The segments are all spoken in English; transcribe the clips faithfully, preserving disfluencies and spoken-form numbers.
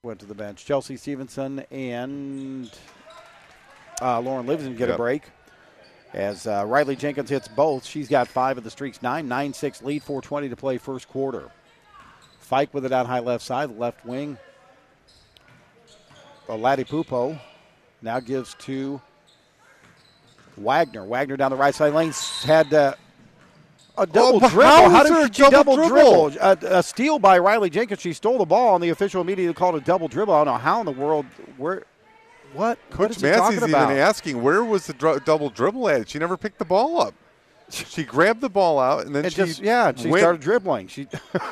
went to the bench. Chelsea Stevenson and uh, Lauren Livingston get yep. a break. As uh, Riley Jenkins hits both, she's got five of the streaks. nine nine six lead, four twenty to play first quarter. Fike with it out high left side, left wing. Oladipupo now gives to Wagner. Wagner down the right side lane had uh, a double oh, dribble. How, how did she double, double dribble? dribble? A, a steal by Riley Jenkins. She stole the ball, and the official immediately called a double dribble. I don't know how in the world. Where? What? Coach what is he Massey's talking even about? asking, where was the dr- double dribble at? She never picked the ball up. She grabbed the ball out, and then It she just, yeah, she went. started dribbling. She.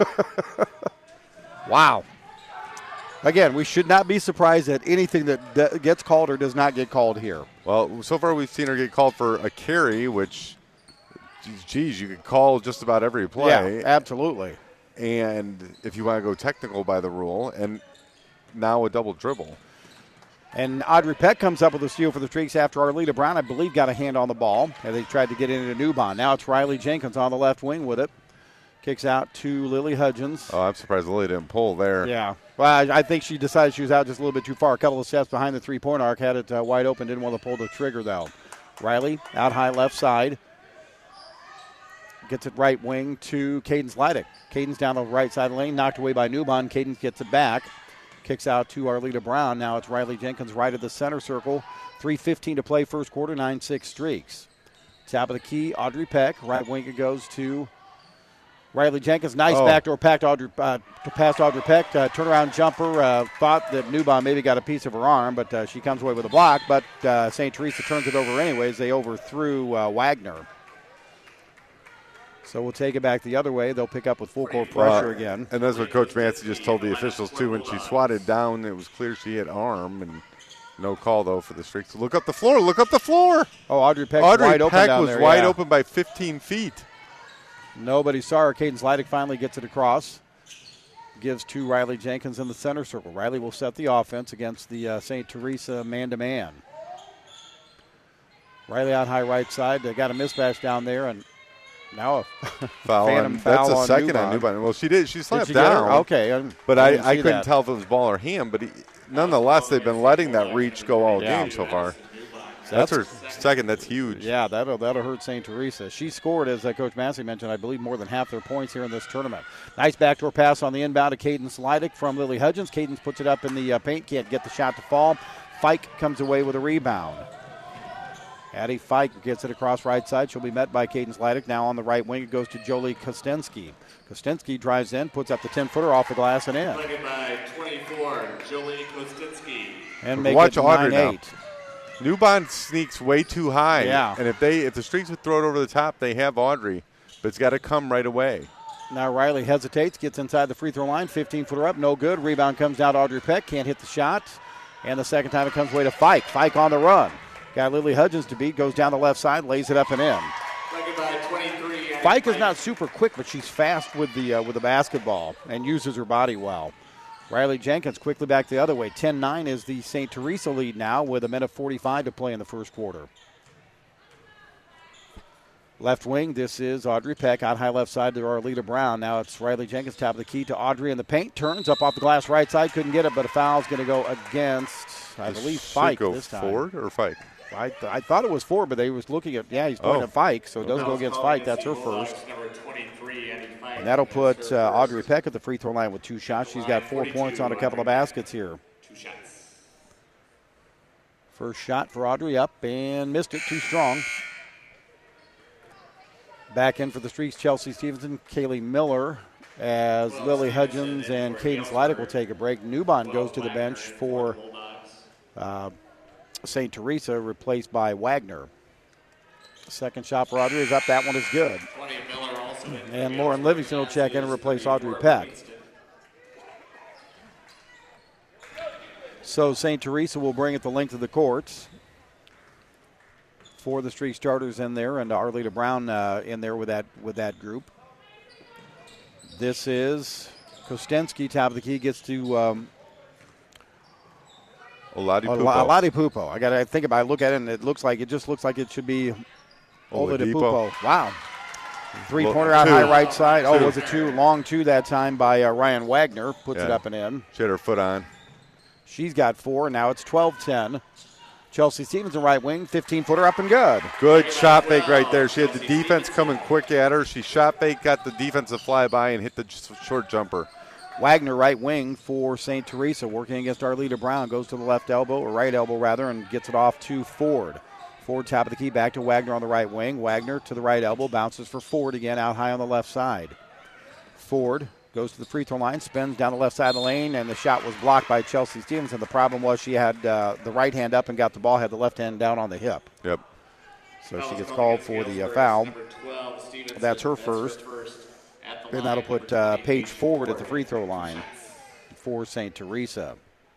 Wow. Again, we should not be surprised at anything that d- gets called or does not get called here. Well, so far we've seen her get called for a carry, which, geez, you could call just about every play. Yeah, absolutely. And if you want to go technical by the rule, and now a double dribble. And Audrey Peck comes up with a steal for the Streaks after Arleta Brown, I believe, got a hand on the ball. And they tried to get it into Newbon. Now it's Riley Jenkins on the left wing with it. Kicks out to Lily Hudgens. Oh, I'm surprised Lily didn't pull there. Yeah. Well, I, I think she decided she was out just a little bit too far. A couple of steps behind the three-point arc. Had it uh, wide open. Didn't want to pull the trigger, though. Riley out high left side. Gets it right wing to Cadence Leidick. Cadence down the right side of the lane. Knocked away by Newbon. Cadence gets it back. Kicks out to Arleta Brown. Now it's Riley Jenkins right of the center circle. three fifteen to play first quarter, nine six Streaks. Top of the key, Audrey Peck. Right wing it goes to Riley Jenkins. Nice oh. backdoor packed Audrey, uh, past Audrey Peck. Uh, turnaround jumper. Uh, thought that Newbon maybe got a piece of her arm, but uh, she comes away with a block. But uh, Saint Teresa turns it over anyways. They overthrew uh, Wagner. So we'll take it back the other way. They'll pick up with full court pressure uh, again. And that's what Coach Massey just told the officials, too. When she swatted down, it was clear she hit arm. And no call, though, for the Streaks. Look up the floor. Look up the floor. Oh, Audrey Peck Audrey wide open Peck down was there, wide yeah. open by fifteen feet. Nobody saw her. Cadence Leidick finally gets it across. Gives to Riley Jenkins in the center circle. Riley will set the offense against the uh, Saint Teresa man-to-man. Riley out high right side. They got a mismatch down there, and now a foul phantom on, foul That's a on second Newbon. on Newbon. Well, she did. She Did slapped she get her? down. Okay. I, But I, I, didn't I see couldn't that. tell if it was ball or hand. But he, nonetheless, they've been letting that reach go all Yeah. game so far. So That's her second. That's huge. Yeah, that'll, that'll hurt Saint Teresa. She scored, as uh, Coach Massey mentioned, I believe more than half their points here in this tournament. Nice backdoor pass on the inbound to Cadence Leidick from Lily Hudgens. Cadence puts it up in the uh, paint. Can't get the shot to fall. Fike comes away with a rebound. Addie Fike gets it across right side. She'll be met by Cadence Leidick. Now on the right wing, it goes to Jolie Kostensky. Kostensky drives in, puts up the ten-footer off the glass and in. Played by twenty-four, Jolie Kostensky. And make Watch it Audrey nine eight. now. Newbon sneaks way too high. Yeah. And if they if the Streaks would throw it over the top, they have Audrey. But it's got to come right away. Now Riley hesitates, gets inside the free throw line, fifteen-footer up, no good. Rebound comes down to Audrey Peck, can't hit the shot. And the second time it comes away to Fike. Fike on the run. Got Lily Hudgens to beat, goes down the left side, lays it up and in. Played by twenty-three. Fike is not super quick, but she's fast with the uh, with the basketball and uses her body well. Riley Jenkins quickly back the other way. ten nine is the Saint Teresa lead now with a minute forty-five to play in the first quarter. Left wing, this is Audrey Peck out high left side to Arleta Brown. Now it's Riley Jenkins, top of the key to Audrey in the paint. Turns up off the glass right side, couldn't get it, but a foul's going to go against, I believe, Fike go this time. forward or Fike? I, th- I thought it was four, but they was looking at, yeah, he's pointing Oh. at Fike, so it doesn't go against Fike. That's her first. And that'll put uh, Audrey Peck at the free throw line with two shots. She's got four points on a couple of baskets here. Two shots. First shot for Audrey up and missed it, too strong. Back in for the Streaks, Chelsea Stevenson, Kaylee Miller, as Lily Hudgens and Cadence Leidick will take a break. Newbon goes to the bench for uh, Saint Teresa, replaced by Wagner. Second shot for Audrey is up. That one is good. And Lauren Livingston will check in and replace Audrey Peck. So Saint Teresa will bring it the length of the courts. For the Streak starters in there, and Arleta Brown uh, in there with that with that group. This is Kostensky, top of the key, gets to um, Oladipupo. Oladipupo. I got to think about it. I look at it, and it looks like it just looks like it should be Oladipupo. Wow. Three-pointer out Two. high right side. Oh, Two. was it two? Long two that time by uh, Ryan Wagner. Puts Yeah. it up and in. She had her foot on. She's got four, and now it's twelve ten. Chelsea Stevens, the right wing, fifteen-footer up and good. Good shot fake right there. She had the defense coming quick at her. She shot fake, got the defensive flyby, and hit the short jumper. Wagner, right wing for Saint Teresa, working against Arleta Brown. Goes to the left elbow, or right elbow rather, and gets it off to Ford. Ford, top of the key, back to Wagner on the right wing. Wagner to the right elbow, bounces for Ford again, out high on the left side. Ford goes to the free throw line, spins down the left side of the lane, and the shot was blocked by Chelsea Stevens. And the problem was she had uh, the right hand up and got the ball, had the left hand down on the hip. Yep. So she gets called for the uh, foul. That's her first. And that'll put uh, Paige Forward at the free throw line for Saint Teresa.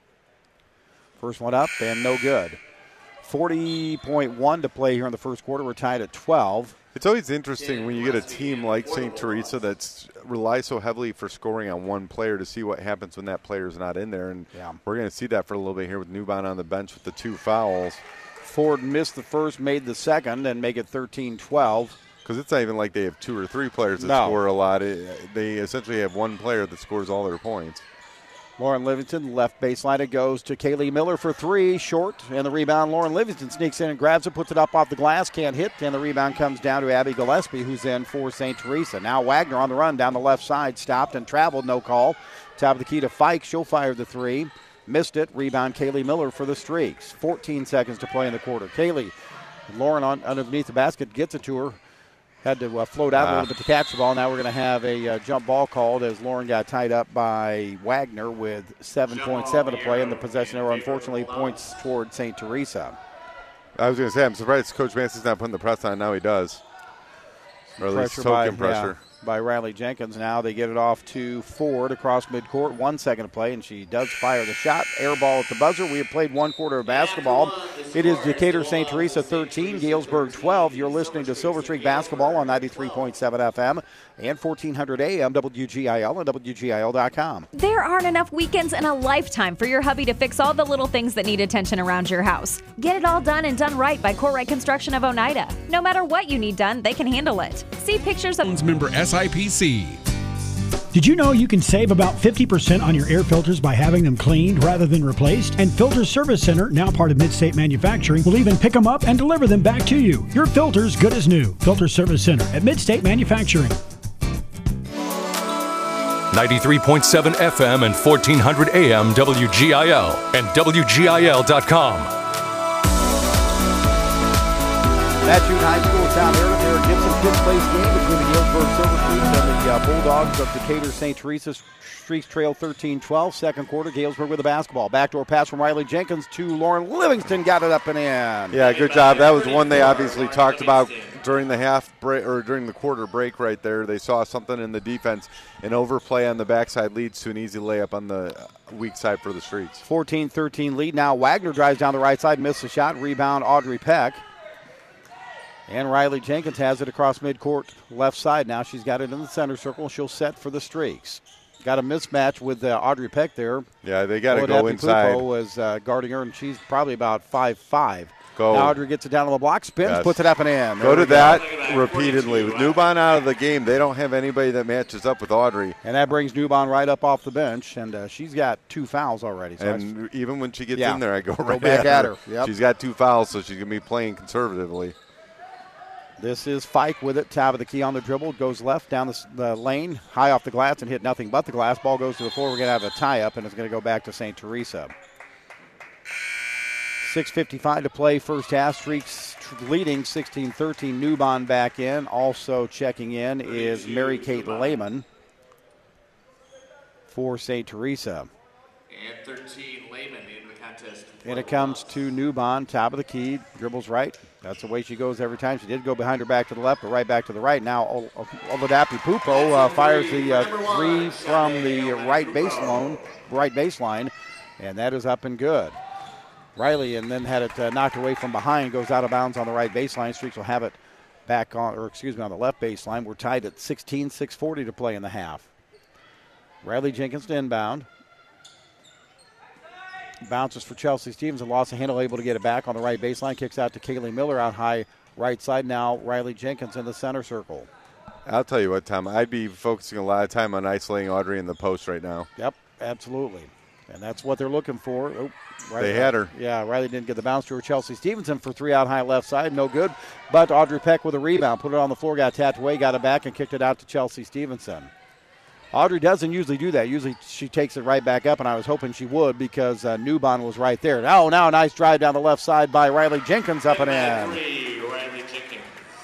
First one up and no good. forty point one to play here in the first quarter. We're tied at twelve. It's always interesting when you get a team like Saint Teresa that relies so heavily for scoring on one player to see what happens when that player's not in there. And yeah. We're going to see that for a little bit here with Newbon on the bench with the two fouls. Ford missed the first, made the second, and make it thirteen twelve. Because it's not even like they have two or three players that no. score a lot. It, they essentially have one player that scores all their points. Lauren Livingston, left baseline. It goes to Kaylee Miller for three, short, and the rebound. Lauren Livingston sneaks in and grabs it, puts it up off the glass, can't hit, and the rebound comes down to Abby Gillespie, who's in for Saint Teresa. Now Wagner on the run down the left side, stopped and traveled, no call. Top of the key to Fike, she'll fire the three. Missed it, rebound Kaylee Miller for the Streaks. fourteen seconds to play in the quarter. Kaylee, Lauren on underneath the basket, gets it to her. Had to uh, float out a little bit to catch the ball. Now we're going to have a uh, jump ball called as Lauren got tied up by Wagner with seven point seven to play, and the possession error unfortunately points toward Saint Teresa. I was going to say, I'm surprised Coach Massey's not putting the press on. Now he does. Or at least Pressure token by, pressure. Yeah, by Riley Jenkins. Now they get it off to Ford across midcourt. One second to play, and she does fire the shot. Air ball at the buzzer. We have played one quarter of basketball. It is Decatur Saint Teresa thirteen, Galesburg twelve. You're listening to Silver Streak Basketball on ninety-three point seven F M and fourteen hundred A M W G I L and W G I L dot com. There aren't enough weekends in a lifetime for your hubby to fix all the little things that need attention around your house. Get it all done and done right by Corright Construction of Oneida. No matter what you need done, they can handle it. See pictures of member S I P C. Did you know you can save about fifty percent on your air filters by having them cleaned rather than replaced? And Filter Service Center, now part of Midstate Manufacturing, will even pick them up and deliver them back to you. Your filter's good as new. Filter Service Center at Midstate Manufacturing. ninety-three point seven F M and fourteen hundred A M W G I L and W G I L dot com. Matthew High School down there at their Gibson fifth place game between the Galesburg Silver Streaks and the uh, Bulldogs of Decatur Saint Teresa. Streaks trail thirteen twelve. Second quarter, Galesburg with the basketball. Backdoor pass from Riley Jenkins to Lauren Livingston. Got it up and in. Yeah, good job. That was one they obviously talked about during the half break or during the quarter break right there. They saw something in the defense. An overplay on the backside leads to an easy layup on the weak side for the Streaks. fourteen thirteen lead. Now Wagner drives down the right side, missed the shot. Rebound, Audrey Peck. And Riley Jenkins has it across midcourt left side. Now she's got it in the center circle. She'll set for the Streaks. Got a mismatch with uh, Audrey Peck there. Yeah, they got to go inside. Pupo was uh, guarding her, and she's probably about five five. Go. Now Audrey gets it down on the block, spins, yes. puts it up and in. There go to go. That repeatedly. With Newbon out of the game, they don't have anybody that matches up with Audrey. And that brings Newbon right up off the bench, and uh, she's got two fouls already. So and even when she gets yeah, in there, I go, go right back at at her. her. Yep. She's got two fouls, so she's going to be playing conservatively. This is Fike with it. Top of the key on the dribble. Goes left down the, the lane, high off the glass, and hit nothing but the glass. Ball goes to the floor. We're going to have a tie-up, and it's going to go back to Saint Teresa. six fifty-five to play first half. Streaks leading sixteen thirteen. Newbon back in. Also checking in is Mary Kate Lehman for Saint Teresa. And thirteen, Lehman in the contest. And it comes to Newbon, top of the key, dribbles right. That's the way she goes every time. She did go behind her back to the left, but right back to the right. Now Oladapi Pupo uh, fires the uh, three from the right baseline, right baseline, and that is up and good. Riley and then had it uh, knocked away from behind, goes out of bounds on the right baseline. Streaks will have it back on, or excuse me, on the left baseline. We're tied at sixteen, six forty to play in the half. Riley Jenkins to inbound. Bounces for Chelsea Stevens and lost a handle, able to get it back on the right baseline. Kicks out to Kaylee Miller out high right side. Now Riley Jenkins in the center circle. I'll tell you what, Tom, I'd be focusing a lot of time on isolating Audrey in the post right now. Yep, absolutely. And that's what they're looking for. Oh, Riley, they had her. Yeah, Riley didn't get the bounce to her. Chelsea Stevenson for three out high left side. No good. But Audrey Peck with a rebound. Put it on the floor, got tapped away, got it back, and kicked it out to Chelsea Stevenson. Audrey doesn't usually do that. Usually she takes it right back up, and I was hoping she would because uh, Newbon was right there. Oh, now a nice drive down the left side by Riley Jenkins up and in. Riley Jenkins.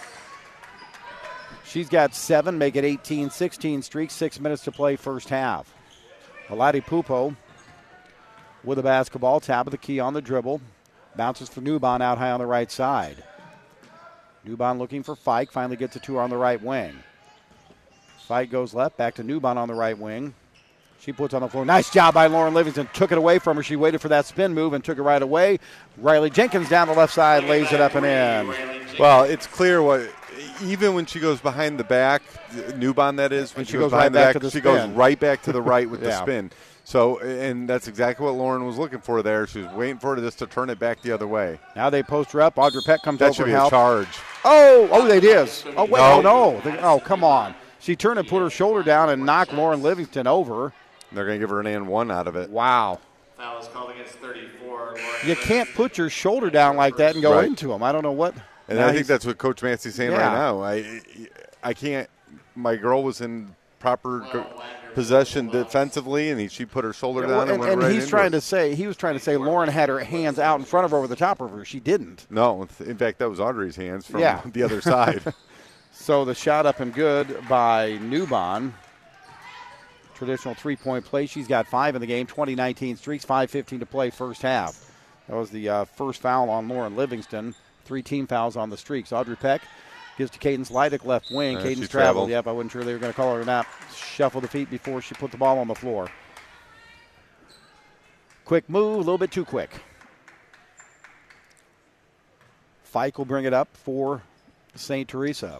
She's got seven, make it eighteen sixteen streak, six minutes to play first half. Aladi Pupo with a basketball, top of the key on the dribble. Bounces for Newbon out high on the right side. Newbon looking for Fike, finally gets it to her on the right wing. Fike goes left, back to Newbon on the right wing. She puts on the floor. Nice job by Lauren Livingston. Took it away from her. She waited for that spin move and took it right away. Riley Jenkins down the left side, lays it up and in. Well, it's clear what, even when she goes behind the back, Newbon that is, when And she, she goes goes right behind back the to back, the she goes spin. right back to the right with the Yeah. spin. So, and that's exactly what Lauren was looking for there. She was waiting for it just to turn it back the other way. Now they post her up. Audrey Peck comes That over should and be a help. charge. Oh, oh, they did. Oh, wait, No. oh, no. They- oh, come on. She turned and put her shoulder down and knocked Lauren Livingston over. They're going to give her an and one out of it. Wow. Foul is called against thirty-four. Lauren You can't put your shoulder down like that and go Right. into them. I don't know what. And Now I think he's- that's what Coach Massey's saying Yeah. right now. I, I can't. My girl was in proper go- possession defensively, and he, she put her shoulder Yeah, down well, and, and, went and right he's into trying it. to say he was trying to say Lauren had her hands out in front of her over the top of her. She didn't. No, in fact, that was Audrey's hands from Yeah. the other side. So the shot up and good by Newbon. Traditional three-point play. She's got five in the game. twenty nineteen streaks. five fifteen to play first half. That was the uh, first foul on Lauren Livingston. Three team fouls on the streaks. Audrey Peck gives to Cadence Leidick, left wing. Uh, Cadence she traveled. traveled. Yep, I wasn't sure they were going to call her or not. Shuffle the feet before she put the ball on the floor. Quick move, a little bit too quick. Fike will bring it up for Saint Teresa.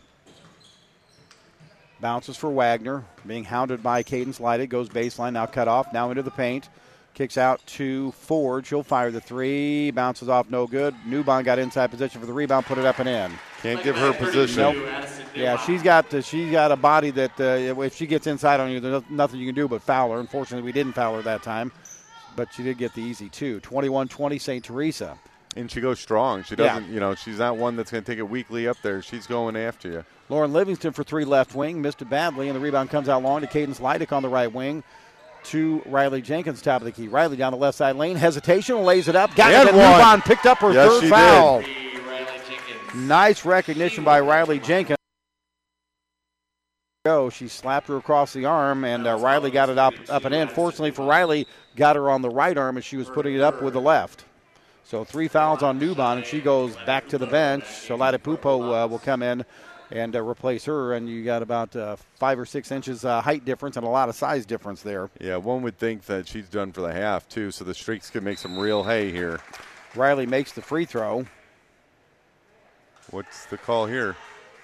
Bounces for Wagner, being hounded by Cadence Leidick. Goes baseline, now cut off, now into the paint. Kicks out to Ford. She'll fire the three. Bounces off, no good. Newbon got inside position for the rebound, put it up and in. Can't give her position. Nope. Yeah, she's got the, she's got a body that uh, if she gets inside on you, there's nothing you can do but foul her. Unfortunately, we didn't foul her that time, but she did get the easy two. twenty-one twenty Saint Teresa. And she goes strong. She Yeah. doesn't, you know, she's not one that's going to take it weakly up there. She's going after you. Lauren Livingston for three left wing, missed it badly, and the rebound comes out long to Cadence Leidick on the right wing. To Riley Jenkins, top of the key. Riley down the left side lane. Hesitation, lays it up. Got And it. one. Newbon picked up her Yes, third she foul. did. Riley Jenkins. Nice recognition by Riley Jenkins. Go. She slapped her across the arm, and uh, Riley got it up, up and in. Fortunately for Riley, got her on the right arm as she was putting it up with the left. So three fouls on Newbon, and she goes back to the bench. Shalata Pupo uh, will come in and uh, replace her, and you got about uh, five or six inches uh, height difference and a lot of size difference there. Yeah, one would think that she's done for the half, too, so the streaks could make some real hay here. Riley makes the free throw. What's the call here?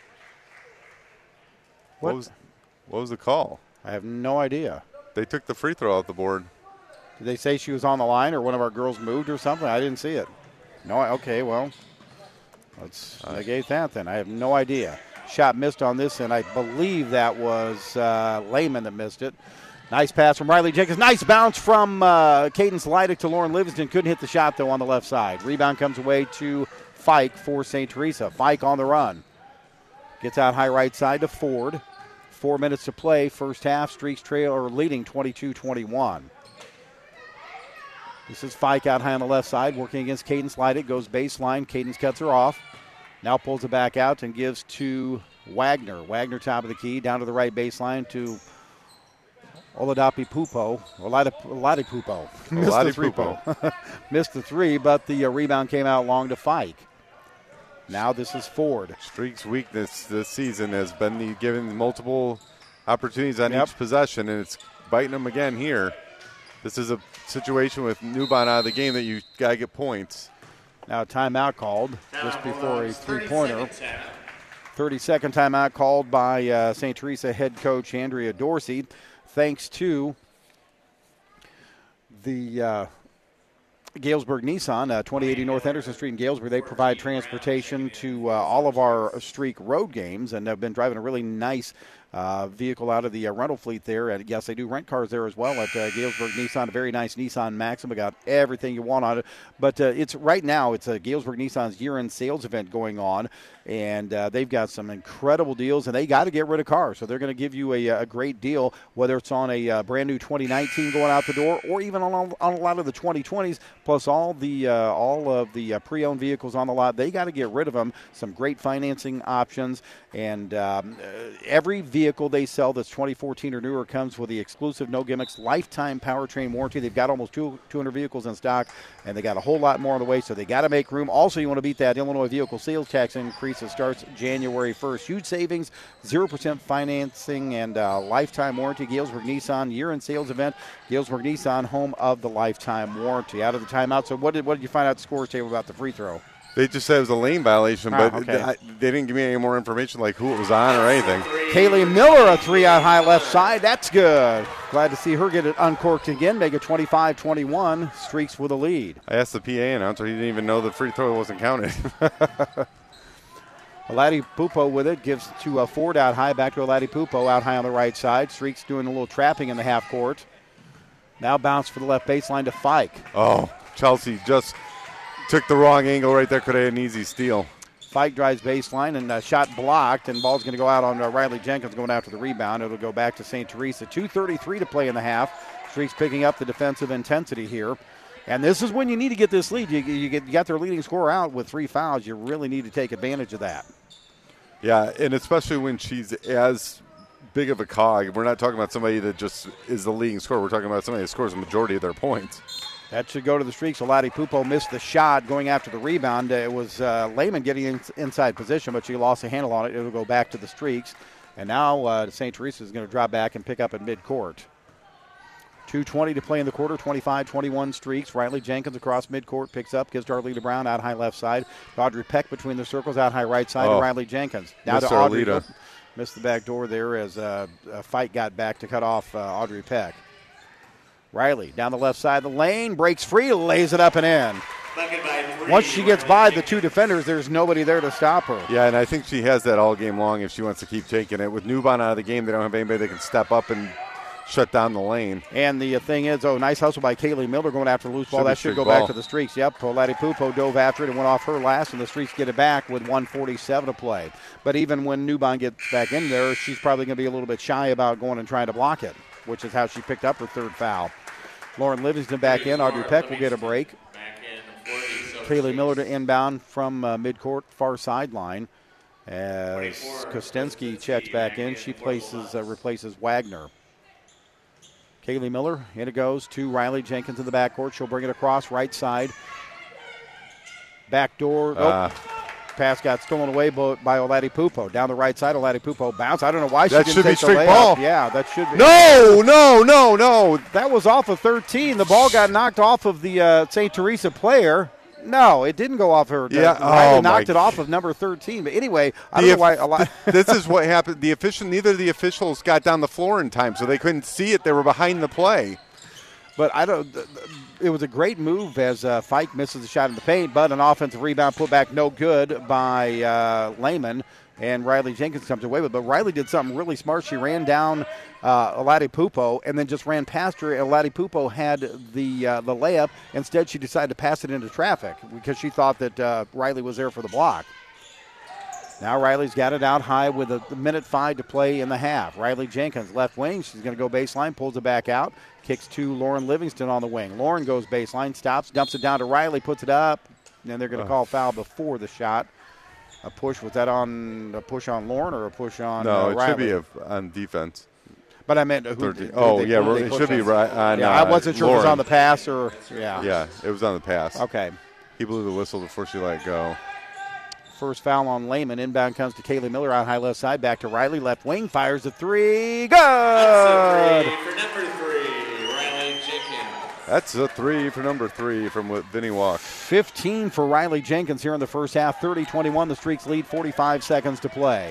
What? What was, what was the call? I have no idea. They took the free throw off the board. Did they say she was on the line or one of our girls moved or something? I didn't see it. No, I- okay, well, let's negate that then. I have no idea. Shot missed on this, and I believe that was uh, Lehman that missed it. Nice pass from Riley Jenkins. Nice bounce from uh, Cadence Leidick to Lauren Livingston. Couldn't hit the shot, though, on the left side. Rebound comes away to Fike for Saint Teresa. Fike on the run. Gets out high right side to Ford. Four minutes to play. First half. Streaks trail or leading twenty-two twenty-one. This is Fike out high on the left side, working against Cadence Leidick. Goes baseline. Cadence cuts her off. Now pulls it back out and gives to Wagner. Wagner top of the key, down to the right baseline to Oladapi Pupo. Oladapi Oladapi Pupo. Missed the three. Pupo. Missed the three, but the uh, rebound came out long to Fike. Now this is Ford. Streaks' weakness this season has been the, given multiple opportunities on Yep. each possession, and it's biting them again here. This is a situation with Newbon out of the game that you got to get points. Now a timeout called just before a three-pointer. thirty-second thirty-second timeout called by uh, Saint Teresa head coach Andrea Dorsey. Thanks to the uh, Galesburg Nissan, uh, twenty eighty North Henderson Street in Galesburg. They provide transportation to uh, all of our streak road games, and have been driving a really nice uh, vehicle out of the uh, rental fleet there. And yes, they do rent cars there as well at uh, Galesburg Nissan. A very nice Nissan Maxima. Got everything you want on it. But uh, it's right now, it's a Galesburg Nissan's year-end sales event going on. And uh, they've got some incredible deals, and they got to get rid of cars. So they're going to give you a, a great deal, whether it's on a uh, brand new twenty nineteen going out the door, or even on, on a lot of the twenty twenties, plus all the uh, all of the uh, pre-owned vehicles on the lot. They got to get rid of them. Some great financing options, and um, uh, every vehicle they sell that's twenty fourteen or newer comes with the exclusive no gimmicks lifetime powertrain warranty. They've got almost two hundred vehicles in stock, and they got a whole lot more on the way. So they got to make room. Also, you want to beat that Illinois vehicle sales tax increase. It starts January first. Huge savings, zero percent financing, and uh, lifetime warranty. Galesburg Nissan year-end sales event. Galesburg Nissan, home of the lifetime warranty. Out of the timeout. So what did what did you find out the scores table about the free throw? They just said it was a lane violation, Oh, but okay. I, they didn't give me any more information like who it was on or anything. Kaylee Miller, a three out high left side. That's good. Glad to see her get it uncorked again. Make it twenty-five twenty-one. Streaks with a lead. I asked the P A announcer. He didn't even know the free throw wasn't counted. Aladi Pupo with it, gives to a Ford out high, back to Aladi Pupo out high on the right side. Streaks doing a little trapping in the half court. Now bounce for the left baseline to Fike. Oh, Chelsea just took the wrong angle right there. Could have had an easy steal. Fike drives baseline and uh, shot blocked, and ball's going to go out on uh, Riley Jenkins going after the rebound. It'll go back to Saint Teresa. two thirty-three to play in the half. Streaks picking up the defensive intensity here. And this is when you need to get this lead. You, you, get, you got their leading scorer out with three fouls. You really need to take advantage of that. Yeah, and especially when she's as big of a cog. We're not talking about somebody that just is the leading scorer. We're talking about somebody that scores a majority of their points. That should go to the Streaks. Aladi Pupo missed the shot going after the rebound. It was uh, Lehman getting in, inside position, but she lost a handle on it. It'll go back to the Streaks. And now uh, Saint Teresa is going to drop back and pick up at midcourt. two twenty to play in the quarter, twenty-five twenty-one Streaks. Riley Jenkins across midcourt, picks up, gives to Arlita Brown out high left side. To Audrey Peck between the circles, out high right side oh. to Riley Jenkins. Now Mister to Audrey. Arlita. Missed the back door there as uh, a fight got back to cut off uh, Audrey Peck. Riley down the left side of the lane, breaks free, lays it up and in. Once she gets by the two defenders, there's nobody there to stop her. Yeah, and I think she has that all game long if she wants to keep taking it. With Newbon out of the game, they don't have anybody that can step up and shut down the lane. And the thing is, oh, nice hustle by Kaylee Miller going after the loose ball. Should be that should go streak ball. back to the Streaks. Yep, Polati Pupo dove after it and went off her last, and the Streaks get it back with one forty-seven to play. But even when Newbon gets back in there, she's probably going to be a little bit shy about going and trying to block it, which is how she picked up her third foul. Lauren Livingston back in. Audrey Peck will get a break. Kaylee Miller to inbound from uh, midcourt, far sideline. As Kostensky checks back in, she places uh, replaces Wagner. Kaylee Miller, in it goes to Riley Jenkins in the backcourt. She'll bring it across right side. Back door. Uh, oh, pass got stolen away by Oladi Pupo. Down the right side, Oladi Pupo bounce. I don't know why she That didn't should be take the straight layup. ball. Yeah, that should be. no, no, no, no. That was off of thirteen. The ball got knocked off of the uh, Saint Teresa player. No, it didn't go off her. Yeah, Riley oh, knocked my it off of number thirteen. But anyway, I The don't know why eff- a lot. this is what happened. The official, neither of the officials got down the floor in time, so they couldn't see it. They were behind the play. But I don't. It was a great move as uh, Fike misses the shot in the paint, but an offensive rebound put back no good by uh, Lehman, and Riley Jenkins comes away with it. But Riley did something really smart. She ran down uh, Aladi Pupo and then just ran past her. Aladi Pupo had the uh, the layup. Instead, she decided to pass it into traffic because she thought that uh, Riley was there for the block. Now Riley's got it out high with a minute five to play in the half. Riley Jenkins, left wing. She's going to go baseline, pulls it back out, kicks to Lauren Livingston on the wing. Lauren goes baseline, stops, dumps it down to Riley, puts it up, and they're going to call foul before the shot. A push, was that on a push on Lauren or a push on No, uh, it Riley? should be a, on defense. But I meant who, thirteen. who Oh, they- yeah, who they it pushed should be on. right on, Yeah, I uh, wasn't sure if it was Lauren. on the pass or, yeah. Yeah, it was on the pass. Okay. He blew the whistle before she let it go. First foul on Lehman. Inbound comes to Kaylee Miller out high left side. Back to Riley. Left wing. Fires the three. Good! That's a three for number three, Riley Jenkins. That's a three for number three from what Vinny Walk. fifteen for Riley Jenkins here in the first half. thirty twenty-one. The Streaks lead. forty-five seconds to play.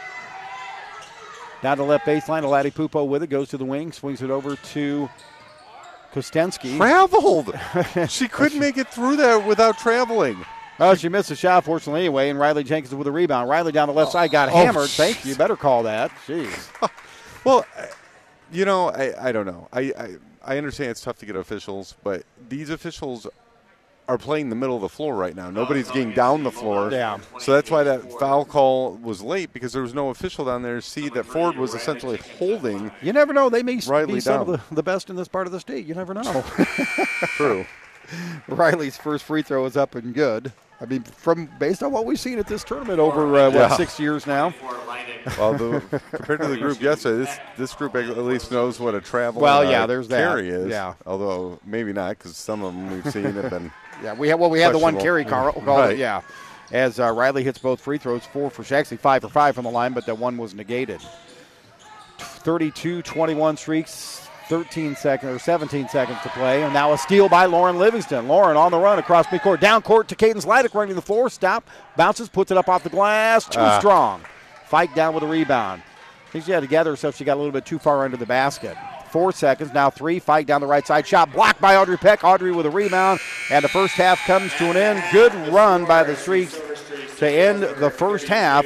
Down to left baseline. Aladi Pupo with it. Goes to the wing. Swings it over to Kostensky. Traveled. She couldn't make it through there without traveling. Oh, she missed a shot, fortunately, anyway, and Riley Jenkins with a rebound. Riley down the left oh. side got oh, hammered. Thank you. You better call that. Jeez. Well, you know, I, I don't know. I, I I understand it's tough to get officials, but these officials are playing the middle of the floor right now. Nobody's getting down the floor. Yeah. So that's why that foul call was late, because there was no official down there to see that Ford was essentially holding. You never know. They may Riley be some down. of the, the best in this part of the state. You never know. True. Riley's first free throw is up and good. I mean, from based on what we've seen at this tournament over uh, what yeah. six years now. Well, the, compared to the group yesterday, this this group at least knows what a travel well, uh, yeah, there's carry that. is. Yeah. Although maybe not, because some of them we've seen have been. Yeah, we have well, we had the one carry call. call right. Yeah, as uh, Riley hits both free throws, four for actually five for five from the line, but that one was negated. thirty-two twenty-one streaks. thirteen seconds or seventeen seconds to play, and now a steal by Lauren Livingston. Lauren on the run across midcourt, down court to Cadence Leidick, running the floor. Stop, bounces, puts it up off the glass. Too uh. strong. Fike down with a rebound. I think she had to gather herself. She got a little bit too far under the basket. Four seconds, now three. Fike down the right side. Shot blocked by Audrey Peck. Audrey with a rebound, and the first half comes to an end. Good run by the Streaks to end the first half.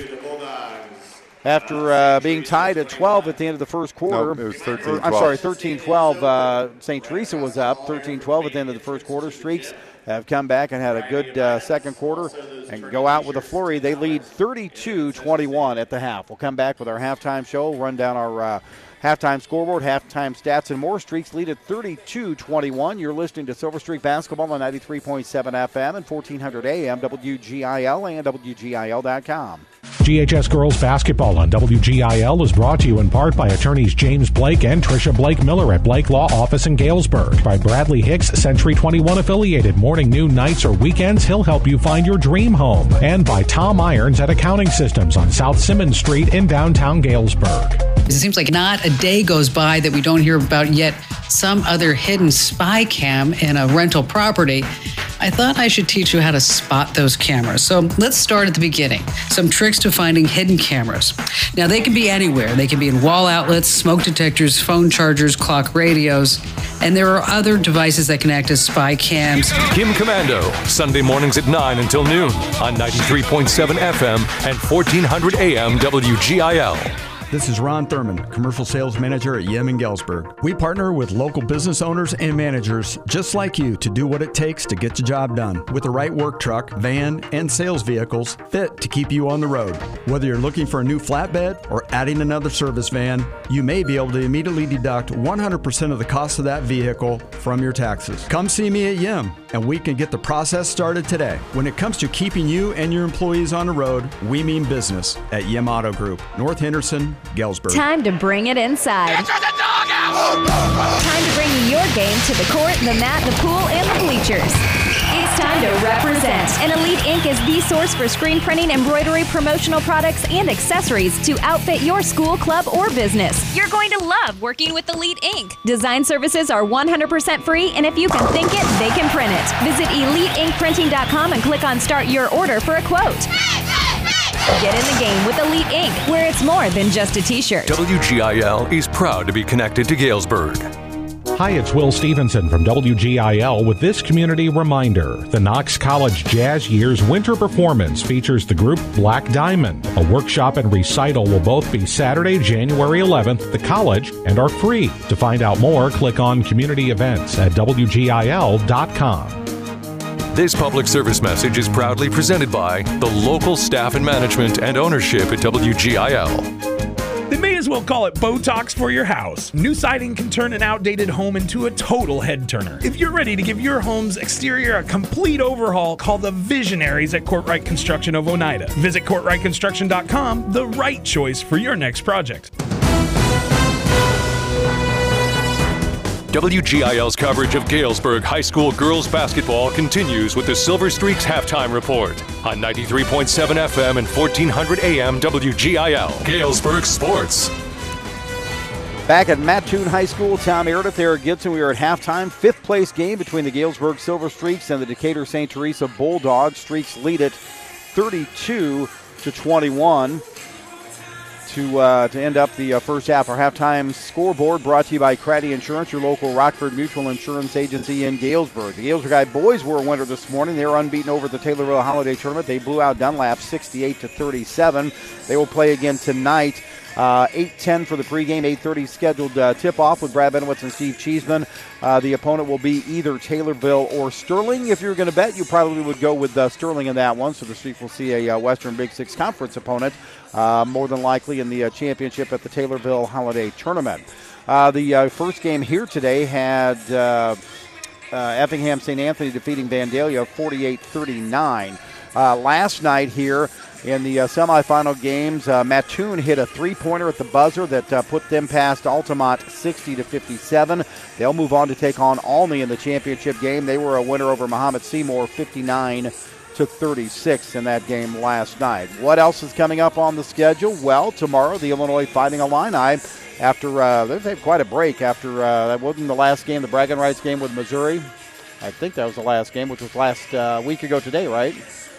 After uh, being tied at twelve at the end of the first quarter. No, it was thirteen twelve. I'm sorry, thirteen twelve. Uh, Saint Teresa was up thirteen twelve at the end of the first quarter. Streaks have come back and had a good uh, second quarter and go out with a flurry. They lead thirty-two twenty-one at the half. We'll come back with our halftime show, run down our uh, halftime scoreboard, halftime stats, and more. Streaks lead at thirty-two twenty-one. You're listening to Silver Streak Basketball on ninety-three point seven F M and fourteen hundred A M, W G I L and W G I L dot com. G H S Girls Basketball on W G I L is brought to you in part by attorneys James Blake and Tricia Blake Miller at Blake Law Office in Galesburg. By Bradley Hicks, Century twenty-one affiliated. Morning, noon, nights, or weekends, he'll help you find your dream home. And by Tom Irons at Accounting Systems on South Simmons Street in downtown Galesburg. It seems like not a day goes by that we don't hear about yet some other hidden spy cam in a rental property. I thought I should teach you how to spot those cameras. So let's start at the beginning. Some tricks to finding hidden cameras. Now, they can be anywhere. They can be in wall outlets, smoke detectors, phone chargers, clock radios, and there are other devices that can act as spy cams. Kim Commando, Sunday mornings at nine until noon on ninety-three point seven F M and fourteen hundred A M W G I L. This is Ron Thurman, Commercial Sales Manager at Yem in Galesburg. We partner with local business owners and managers just like you to do what it takes to get the job done with the right work truck, van, and sales vehicles fit to keep you on the road. Whether you're looking for a new flatbed or adding another service van, you may be able to immediately deduct one hundred percent of the cost of that vehicle from your taxes. Come see me at Yem, and we can get the process started today. When it comes to keeping you and your employees on the road, we mean business at Yem Auto Group, North Henderson, Galesburg. Time to bring it inside. Time to bring your game to the court, the mat, the pool, and the bleachers. It's time to represent. And Elite Ink is the source for screen printing, embroidery, promotional products, and accessories to outfit your school, club, or business. You're going to love working with Elite Ink. Design services are one hundred percent free, and if you can think it, they can print it. Visit elite ink printing dot com and click on Start Your Order for a quote. Get in the game with Elite Ink, where it's more than just a t-shirt. W G I L is proud to be connected to Galesburg. Hi, it's Will Stevenson from W G I L with this community reminder. The Knox College Jazz Year's winter performance features the group Black Diamond. A workshop and recital will both be Saturday, January eleventh at the college and are free. To find out more, click on Community Events at W G I L dot com. This public service message is proudly presented by the local staff and management and ownership at W G I L. They may as well call it Botox for your house. New siding can turn an outdated home into a total head turner. If you're ready to give your home's exterior a complete overhaul, call the visionaries at Courtright Construction of Oneida. Visit Courtright Construction dot com, the right choice for your next project. W G I L's coverage of Galesburg High School girls basketball continues with the Silver Streaks halftime report on ninety-three point seven F M and fourteen hundred A M W G I L. Galesburg Sports. Back at Mattoon High School, Tom Meredith, Eric Gibson. We are at halftime. Fifth place game between the Galesburg Silver Streaks and the Decatur Saint Teresa Bulldogs. Streaks lead it thirty-two to twenty-one. to uh, to end up the uh, first half. Our halftime scoreboard brought to you by Craddy Insurance, your local Rockford Mutual Insurance Agency in Galesburg. The Galesburg High boys were a winner this morning. They were unbeaten over the Taylorville Holiday Tournament. They blew out Dunlap sixty-eight to thirty-seven. They will play again tonight. Uh, eight ten for the pregame, eight thirty scheduled uh, tip-off with Brad Benowitz and Steve Cheeseman. Uh, the opponent will be either Taylorville or Sterling. If you're going to bet, you probably would go with uh, Sterling in that one. So the Streak will see a uh, Western Big Six Conference opponent, uh, more than likely in the uh, championship at the Taylorville Holiday Tournament. Uh, the uh, first game here today had uh, uh, Effingham Saint Anthony defeating Vandalia forty-eight thirty-nine. Uh, last night here, in the uh, semifinal games, uh, Mattoon hit a three-pointer at the buzzer that uh, put them past Altamont sixty to fifty-seven. They'll move on to take on Olney in the championship game. They were a winner over Muhammad Seymour fifty-nine to thirty-six in that game last night. What else is coming up on the schedule? Well, tomorrow the Illinois Fighting Illini, after uh, they've had quite a break after uh, that wasn't the last game, the bragging rights game with Missouri. I think that was the last game, which was last uh, week ago today, right?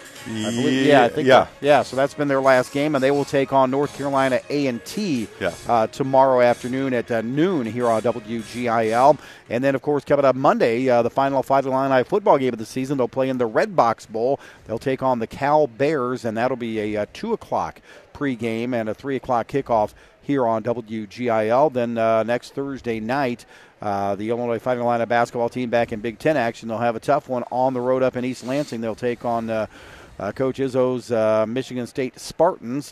I believe, yeah, I think yeah. That, yeah, so that's been their last game, and they will take on North Carolina A and T yeah. uh, tomorrow afternoon at uh, noon here on W G I L. And then, of course, coming up Monday, uh, the final Fighting Illini football game of the season. They'll play in the Red Box Bowl. They'll take on the Cal Bears, and that'll be a, a two o'clock pregame and a three o'clock kickoff here on W G I L. Then uh, next Thursday night, uh, the Illinois Fighting Illini basketball team back in Big Ten action. They'll have a tough one on the road up in East Lansing. They'll take on uh, Uh, Coach Izzo's uh, Michigan State Spartans.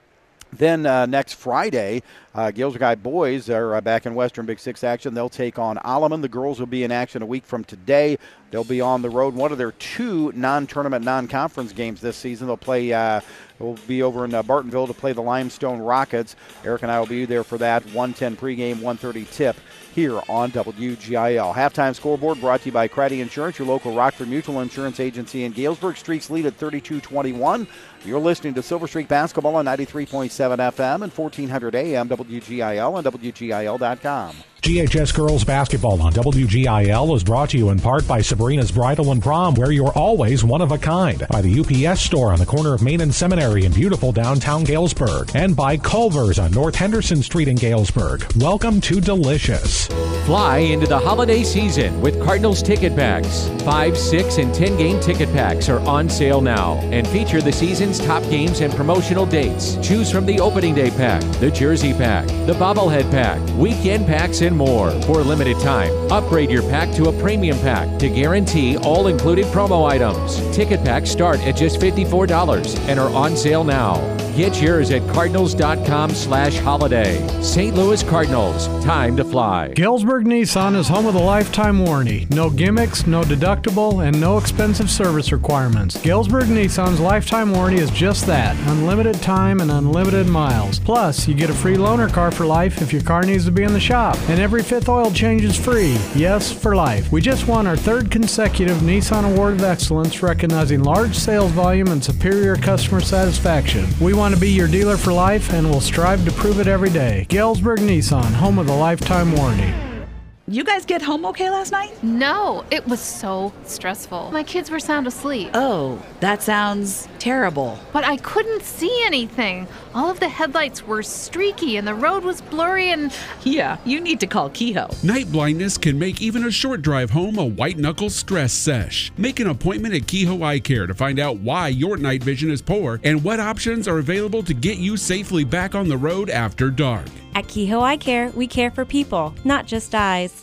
Then uh, next Friday, uh, Galesburg High boys are uh, back in Western Big Six action. They'll take on Alleman. The girls will be in action a week from today. They'll be on the road. One of their two non-tournament, non-conference games this season. They'll play. Uh, will be over in uh, Bartonville to play the Limestone Rockets. Eric and I will be there for that. one ten pregame, one thirty tip here on W G I L. Halftime scoreboard brought to you by Craddy Insurance, your local Rockford Mutual Insurance Agency in Galesburg. Streaks lead at thirty-two twenty-one. You're listening to Silver Streak Basketball on ninety-three point seven F M and fourteen hundred A M W G I L and W G I L dot com. G H S Girls Basketball on W G I L is brought to you in part by Sabrina's Bridal and Prom, where you're always one of a kind, by the U P S store on the corner of Main and Seminary in beautiful downtown Galesburg, and by Culver's on North Henderson Street in Galesburg. Welcome to Delicious. Fly into the holiday season with Cardinals ticket packs. Five, six, and ten game ticket packs are on sale now and feature the season's top games and promotional dates. Choose from the opening day pack, the jersey pack, the bobblehead pack, weekend packs, and more. For a limited time, upgrade your pack to a premium pack to guarantee all-included promo items. Ticket packs start at just fifty-four dollars and are on sale now. Get yours at cardinals.com slash holiday. Saint Louis Cardinals, time to fly. Galesburg Nissan is home of the lifetime warranty. No gimmicks, no deductible, and no expensive service requirements. Galesburg Nissan's lifetime warranty is just that, unlimited time and unlimited miles. Plus, you get a free loaner car for life if your car needs to be in the shop. And every fifth oil change is free. Yes, for life. We just won our third consecutive Nissan Award of Excellence, recognizing large sales volume and superior customer satisfaction. We want to be your dealer for life, and we'll strive to prove it every day. Galesburg Nissan, home of the lifetime warranty. You guys get home okay last night? No, it was so stressful. My kids were sound asleep. Oh, that sounds terrible. But I couldn't see anything. All of the headlights were streaky and the road was blurry and... Yeah, you need to call Kehoe. Night blindness can make even a short drive home a white-knuckle stress sesh. Make an appointment at Kehoe Eye Care to find out why your night vision is poor and what options are available to get you safely back on the road after dark. At Kehoe Eye Care, we care for people, not just eyes.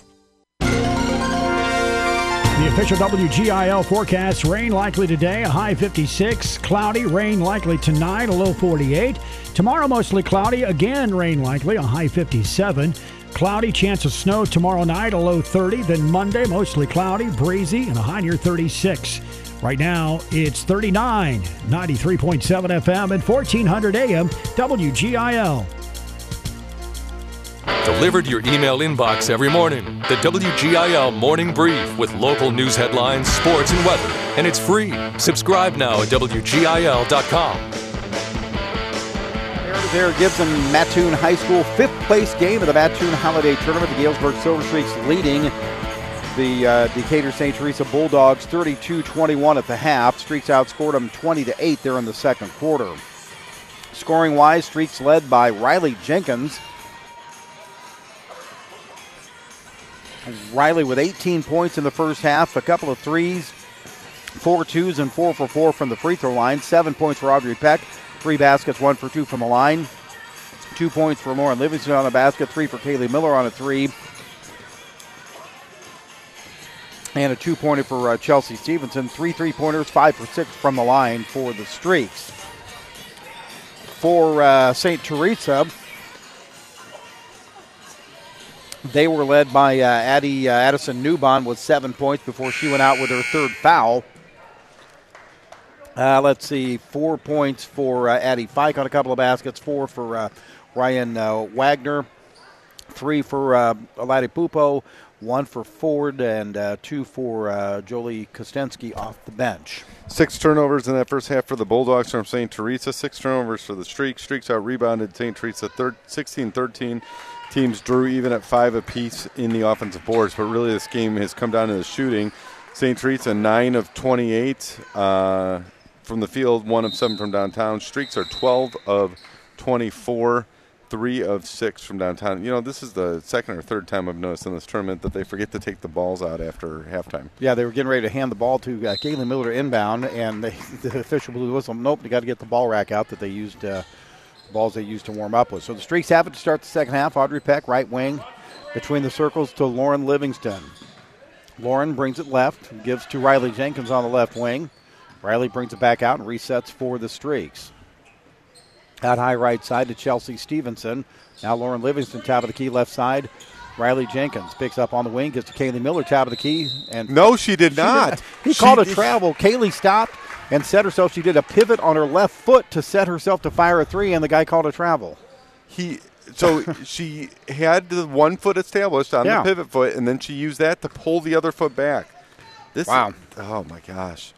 The official W G I L forecast: rain likely today, a high fifty-six. Cloudy, rain likely tonight, a low forty-eight. Tomorrow mostly cloudy, again rain likely, a high fifty-seven. Cloudy, chance of snow tomorrow night, a low thirty. Then Monday mostly cloudy, breezy, and a high near thirty-six. Right now it's thirty-nine. ninety-three point seven F M and fourteen hundred A M W G I L. Delivered to your email inbox every morning. The W G I L Morning Brief with local news headlines, sports, and weather. And it's free. Subscribe now at W G I L dot com. There, Gibson Mattoon High School fifth place game of the Mattoon Holiday Tournament. The Galesburg Silver Streaks leading the uh, Decatur Saint Teresa Bulldogs thirty-two twenty-one at the half. Streaks outscored them twenty to eight there in the second quarter. Scoring-wise, Streaks led by Riley Jenkins. Riley with eighteen points in the first half, a couple of threes, four twos, and four for four from the free throw line. Seven points for Audrey Peck, three baskets, one for two from the line. Two points for Lauren Livingston on a basket, three for Kaylee Miller on a three. And a two-pointer for uh, Chelsea Stevenson. Three three-pointers, five for six from the line for the Streaks. For uh, Saint Teresa, they were led by uh, Addie uh, Addison Newbon with seven points before she went out with her third foul. Uh, let's see, four points for uh, Addie Fike on a couple of baskets, four for uh, Ryan uh, Wagner, three for uh, Aladi Pupo, one for Ford, and uh, two for uh, Jolie Kostensky off the bench. Six turnovers in that first half for the Bulldogs from Saint Teresa. Six turnovers for the Streaks. Streaks out-rebounded Saint Teresa sixteen thirteen. Teams drew even at five apiece in the offensive boards, but really this game has come down to the shooting. Saint Teresa nine of twenty-eight uh, from the field, one of seven from downtown. Streaks are twelve of twenty-four. Three of six from downtown. You know, this is the second or third time I've noticed in this tournament that they forget to take the balls out after halftime. Yeah, they were getting ready to hand the ball to uh, Kaylee Miller inbound, and they, the official blew the whistle. Nope, they got to get the ball rack out that they used, uh, balls they used to warm up with. So the Streaks have it to start the second half. Audrey Peck, right wing, between the circles to Lauren Livingston. Lauren brings it left, gives to Riley Jenkins on the left wing. Riley brings it back out and resets for the Streaks. Out high right side to Chelsea Stevenson. Now Lauren Livingston, top of the key, left side. Riley Jenkins picks up on the wing, gets to Kaylee Miller, top of the key. And no, she did she not. Did, he she called a did. travel. Kaylee stopped and set herself. She did a pivot on her left foot to set herself to fire a three, and the guy called a travel. He So she had the one foot established on yeah. the pivot foot, and then she used that to pull the other foot back. This wow. Is, oh, my gosh.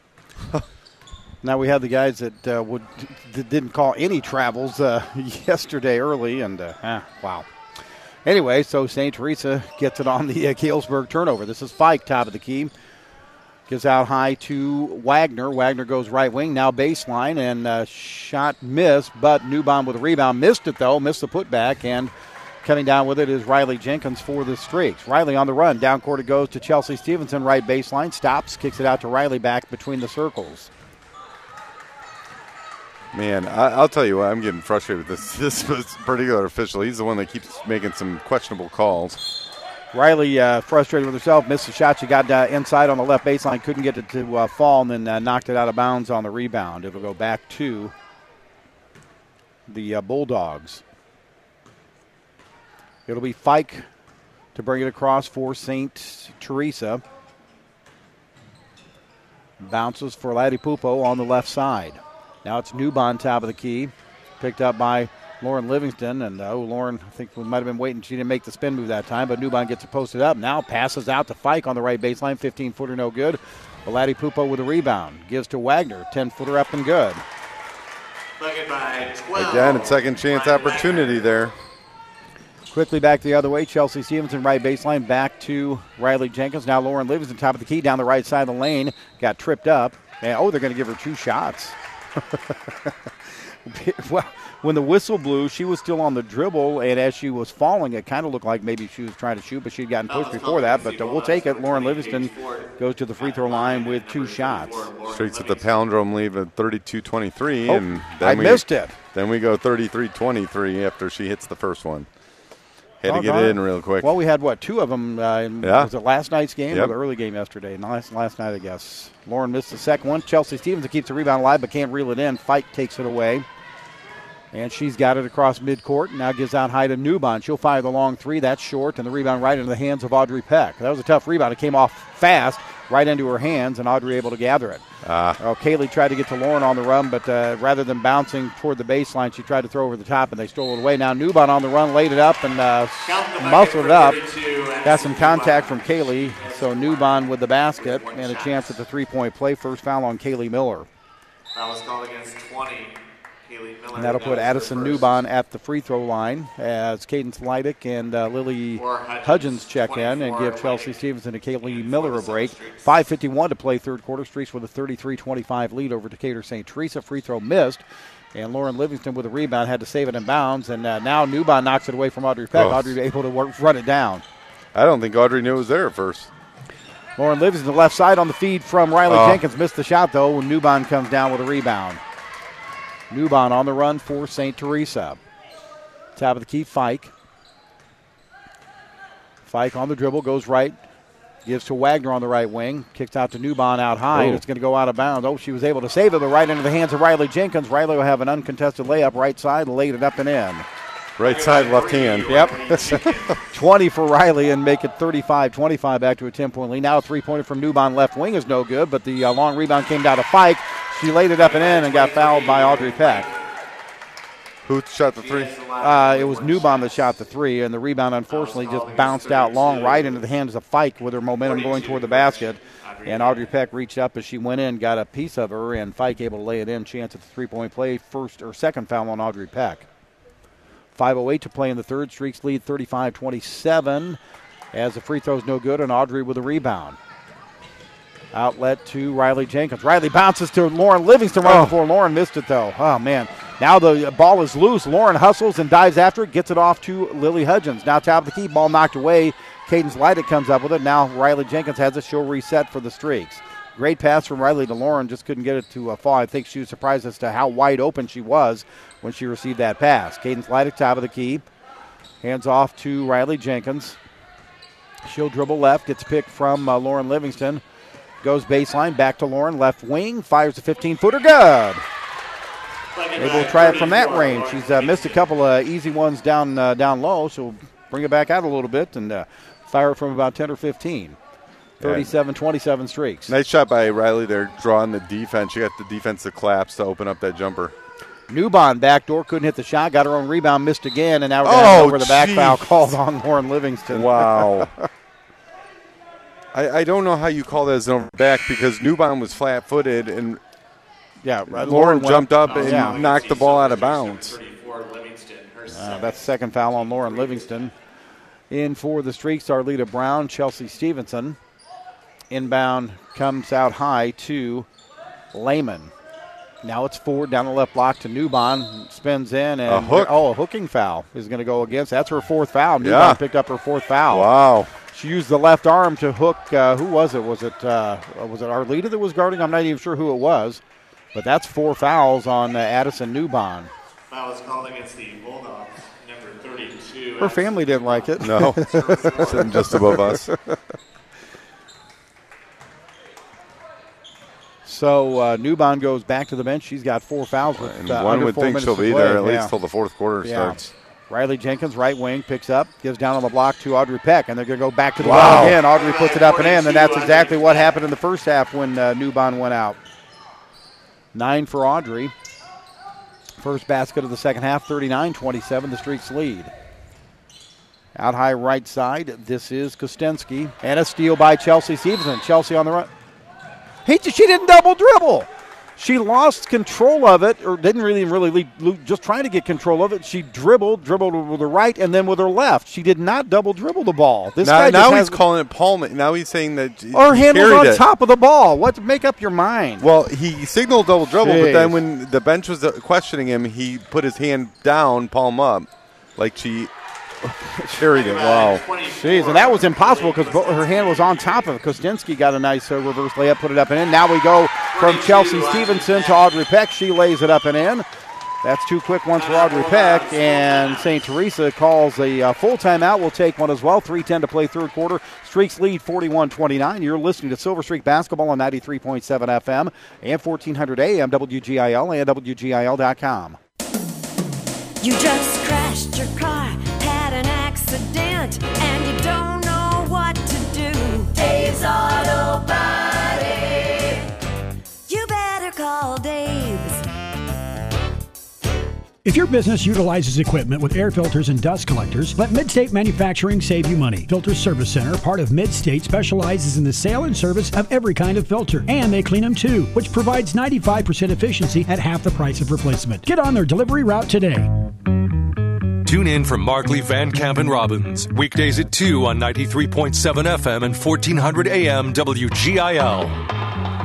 Now we have the guys that uh, would that didn't call any travels uh, yesterday early, and uh, ah, wow. Anyway, so Saint Teresa gets it on the uh, Galesburg turnover. This is Fike, top of the key. Gives out high to Wagner. Wagner goes right wing, now baseline, and uh, shot missed, but Newbaum with a rebound. Missed it, though, missed the putback, and coming down with it is Riley Jenkins for the Streaks. Riley on the run. Down court it goes to Chelsea Stevenson, right baseline. Stops, kicks it out to Riley back between the circles. Man, I, I'll tell you what, I'm getting frustrated with this, this particular official. He's the one that keeps making some questionable calls. Riley uh, frustrated with herself, missed the shot. She got uh, inside on the left baseline, couldn't get it to uh, fall, and then uh, knocked it out of bounds on the rebound. It'll go back to the uh, Bulldogs. It'll be Fike to bring it across for Saint Teresa. Bounces for Laddie Pupo on the left side. Now it's Newbon, top of the key, picked up by Lauren Livingston. And, oh, Lauren, I think we might have been waiting. She didn't make the spin move that time, but Newbon gets it posted up. Now passes out to Fike on the right baseline, fifteen-footer, no good. But Laddie Pupo with a rebound. Gives to Wagner, ten-footer up and good. By twelve. Again, a second chance opportunity there. Quickly back the other way. Chelsea Stevenson, right baseline, back to Riley Jenkins. Now Lauren Livingston, top of the key, down the right side of the lane. Got tripped up. And, oh, they're going to give her two shots. Well, when the whistle blew, she was still on the dribble, and as she was falling, it kind of looked like maybe she was trying to shoot, but she'd gotten pushed before that. But uh, we'll take it. Lauren Livingston goes to the free throw line with two shots. Streaks at the palindrome lead at thirty-two twenty-three. Oh, and then I we, missed it. Then we go thirty-three twenty-three after she hits the first one. Had to get oh, it in real quick. Well, we had, what, two of them. Uh, in, yeah. Was it last night's game yep. or the early game yesterday? Last, last night, I guess. Lauren missed the second one. Chelsea Stevenson keeps the rebound alive but can't reel it in. Fike takes it away. And she's got it across midcourt. Now gives out high to Newbon. She'll fire the long three. That's short, and the rebound right into the hands of Audrey Peck. That was a tough rebound. It came off fast, right into her hands, and Audrey able to gather it. Ah. Well, Kaylee tried to get to Lauren on the run, but uh, rather than bouncing toward the baseline, she tried to throw over the top, and they stole it away. Now Newbon on the run, laid it up, and uh, muscled it up. Got some contact from Kaylee, so Newbon with the basket and a chance at the three-point play. First foul on Kaylee Miller. That was called against twenty. And that'll put Addison Newbon at the free throw line as Cadence Leidick and uh, Lily Hudgens check in and give Chelsea Stevenson and Kaylee Miller a break. five fifty-one to play third quarter. Streaks with a thirty-three twenty-five lead over Decatur Saint Teresa. Free throw missed. And Lauren Livingston with a rebound had to save it in bounds. And uh, now Newbon knocks it away from Audrey Peck. Oh. Audrey able to work, run it down. I don't think Audrey knew it was there at first. Lauren Livingston, the left side on the feed from Riley oh. Jenkins. Missed the shot, though, when Newbon comes down with a rebound. Newbon on the run for Saint Teresa. Top of the key, Fike. Fike on the dribble, goes right. Gives to Wagner on the right wing. Kicks out to Newbon out high, oh. and it's going to go out of bounds. Oh, she was able to save it, but right into the hands of Riley Jenkins. Riley will have an uncontested layup right side, laid it up and in. Right side, left hand. Yep. twenty for Riley and make it thirty-five twenty-five back to a ten-point lead. Now a three-pointer from Newbon left wing is no good, but the uh, long rebound came down to Fike. She laid it up and in and got fouled by Audrey Peck. Who shot the three? Uh, it was Newbon that shot the three, and the rebound unfortunately just bounced out long right into the hands of Fike with her momentum going toward the basket. And Audrey Peck reached up as she went in, got a piece of her, and Fike able to lay it in. Chance at the three-point play. First or second foul on Audrey Peck. five oh eight to play in the third. Streaks lead thirty-five twenty-seven as the free throw's no good, and Audrey with a rebound. Outlet to Riley Jenkins. Riley bounces to Lauren Livingston right oh. before Lauren missed it, though. Oh, man. Now the ball is loose. Lauren hustles and dives after it, gets it off to Lily Hudgens. Now top of the key, ball knocked away. Cadence Leidick comes up with it. Now Riley Jenkins has a show reset for the Streaks. Great pass from Riley to Lauren, just couldn't get it to uh, fall. I think she was surprised as to how wide open she was when she received that pass. Cadence Leidick, top of the key. Hands off to Riley Jenkins. She'll dribble left, gets picked from uh, Lauren Livingston. Goes baseline, back to Lauren, left wing, fires a fifteen-footer, good. Able to try it from that range. She's uh, missed a couple of easy ones down uh, down low, so bring it back out a little bit and uh, fire it from about ten or fifteen. thirty-seven twenty-seven Streaks. Nice shot by Riley there, drawing the defense. She got the defense to collapse to open up that jumper. Newbon backdoor, couldn't hit the shot, got her own rebound, missed again, and now we're going oh, to over the back foul called on Lauren Livingston. Wow. I, I don't know how you call that as an over back because Newbon was flat-footed and yeah, Lauren, Lauren jumped up oh, and yeah. knocked the ball out of bounds. Uh, that's second foul on Lauren Livingston. In for the Streaks, Arleta Brown, Chelsea Stevenson. Inbound comes out high to Lehman. Now it's forward down the left block to Newbon. Spins in and a hook. oh, a hooking foul is going to go against. That's her fourth foul. Newbon yeah. picked up her fourth foul. Wow. She used the left arm to hook. Uh, who was it? Was it uh, was it Arleta that was guarding? I'm not even sure who it was. But that's four fouls on uh, Addison Newbon. Foul was called against the Bulldogs, number thirty-two. Her family didn't like it. No, sitting just above us. So uh, Newbon goes back to the bench. She's got four fouls. With, and uh, one would think she'll be there at yeah. least till the fourth quarter yeah. starts. Riley Jenkins, right wing, picks up, gives down on the block to Audrey Peck, and they're going to go back to the wow. well again. Audrey puts it up and in, and that's exactly what happened in the first half when uh, Newbon went out. Nine for Audrey. First basket of the second half, thirty-nine twenty-seven, the Streaks lead. Out high right side, this is Kostensky, and a steal by Chelsea Stevenson. Chelsea on the run. He, she didn't double dribble. She lost control of it, or didn't really, really lead, just trying to get control of it. She dribbled, dribbled with her right, and then with her left. She did not double dribble the ball. This now guy now he's calling it palm. Now he's saying that her hand was on it. top of the ball. What? Make up your mind. Well, he signaled double dribble, Jeez. but then when the bench was questioning him, he put his hand down, palm up, like she carried it. Wow. Jeez, and that was impossible because her hand was on top of it. Kostensky got a nice uh, reverse layup, put it up and in. Now we go from Chelsea Stevenson to Audrey Peck. She lays it up and in. That's two quick ones for Audrey Peck, and Saint Teresa calls a uh, full timeout. We'll take one as well. three ten to play third quarter. Streaks lead forty-one twenty-nine. You're listening to Silver Streak Basketball on ninety-three point seven F M and fourteen hundred A M W G I L and W G I L dot com. You just crashed your car, had an accident, and you don't know what to do. Dave's Auto Body. You better call Dave's. If your business utilizes equipment with air filters and dust collectors, let Midstate Manufacturing save you money. Filter Service Center, part of Midstate, specializes in the sale and service of every kind of filter, and they clean them too, which provides ninety-five percent efficiency at half the price of replacement. Get on their delivery route today. Tune in for Markley, Van Camp, and Robbins, weekdays at two on ninety-three point seven F M and fourteen hundred A M W G I L.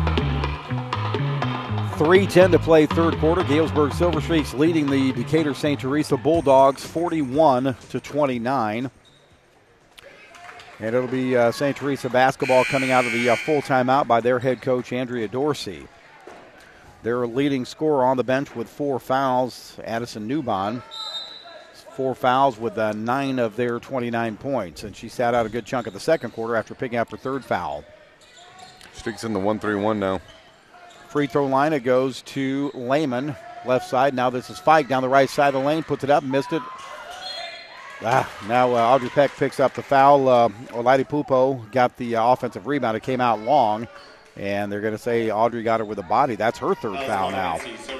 three ten to play third quarter. Galesburg Silver Streaks leading the Decatur Saint Teresa Bulldogs forty-one to twenty-nine. And it'll be uh, Saint Teresa basketball coming out of the uh, full timeout by their head coach, Andrea Dorsey. Their leading scorer on the bench with four fouls, Addison Newbon. Four fouls with uh, nine of their twenty-nine points. And she sat out a good chunk of the second quarter after picking up her third foul. Streaks in the one three one now. Free throw line, it goes to Lehman, left side. Now this is Fike down the right side of the lane, puts it up, missed it. Ah, now uh, Audrey Peck picks up the foul. Uh, Olaide Pupo got the uh, offensive rebound. It came out long, and they're going to say Audrey got her with a body. That's her third foul now.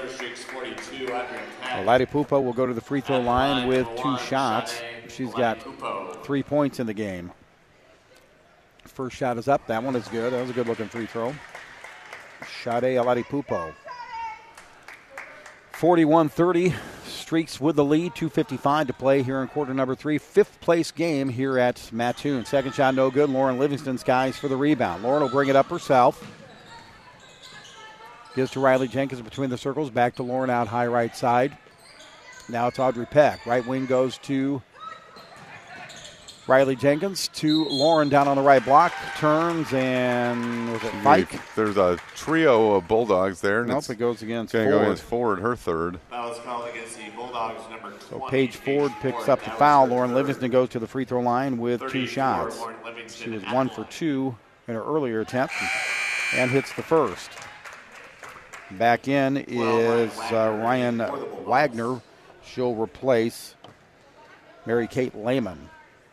Olaide Pupo will go to the free throw line with two shots. She's got three points in the game. First shot is up. That one is good. That was a good-looking free throw. Sade Olaide Pupo. forty-one thirty, Streaks with the lead, two fifty-five to play here in quarter number three. Fifth place game here at Mattoon. Second shot no good. Lauren Livingston skies for the rebound. Lauren will bring it up herself. Gives to Riley Jenkins between the circles. Back to Lauren out high right side. Now it's Audrey Peck. Right wing goes to Riley Jenkins to Lauren down on the right block. Turns and was it Fike? There's a trio of Bulldogs there. And nope, it goes against Ford. Ford. Go against Ford, her third. Foul is called against the Bulldogs, number so Paige Ford picks up the foul. Lauren Livingston goes to the free throw line with two shots. She was one for two in her earlier attempt and hits the first. Back in is uh, Ryan Wagner. She'll replace Mary Kate Lehman.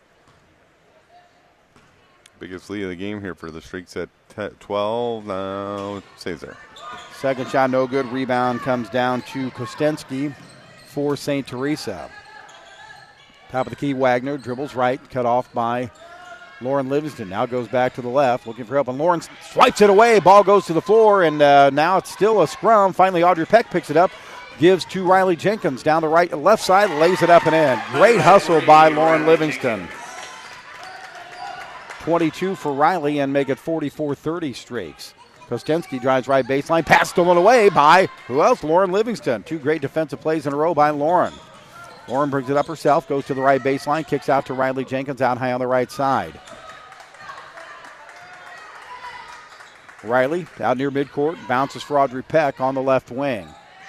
Biggest lead of the game here for the Streaks at twelve. Now stays there. Second shot no good. Rebound comes down to Kostensky for Saint Teresa. Top of the key, Wagner dribbles right, cut off by Lauren Livingston. Now goes back to the left, looking for help, and Lauren swipes it away. Ball goes to the floor, and uh, now it's still a scrum. Finally, Audrey Peck picks it up, gives to Riley Jenkins down the right left side, lays it up and in. Great hustle by Lauren Livingston. twenty-two for Riley and make it forty-four thirty Streaks. Kostensky drives right baseline, pass stolen away by, who else? Lauren Livingston. Two great defensive plays in a row by Lauren. Lauren brings it up herself, goes to the right baseline, kicks out to Riley Jenkins out high on the right side. Riley out near midcourt, bounces for Audrey Peck on the left wing.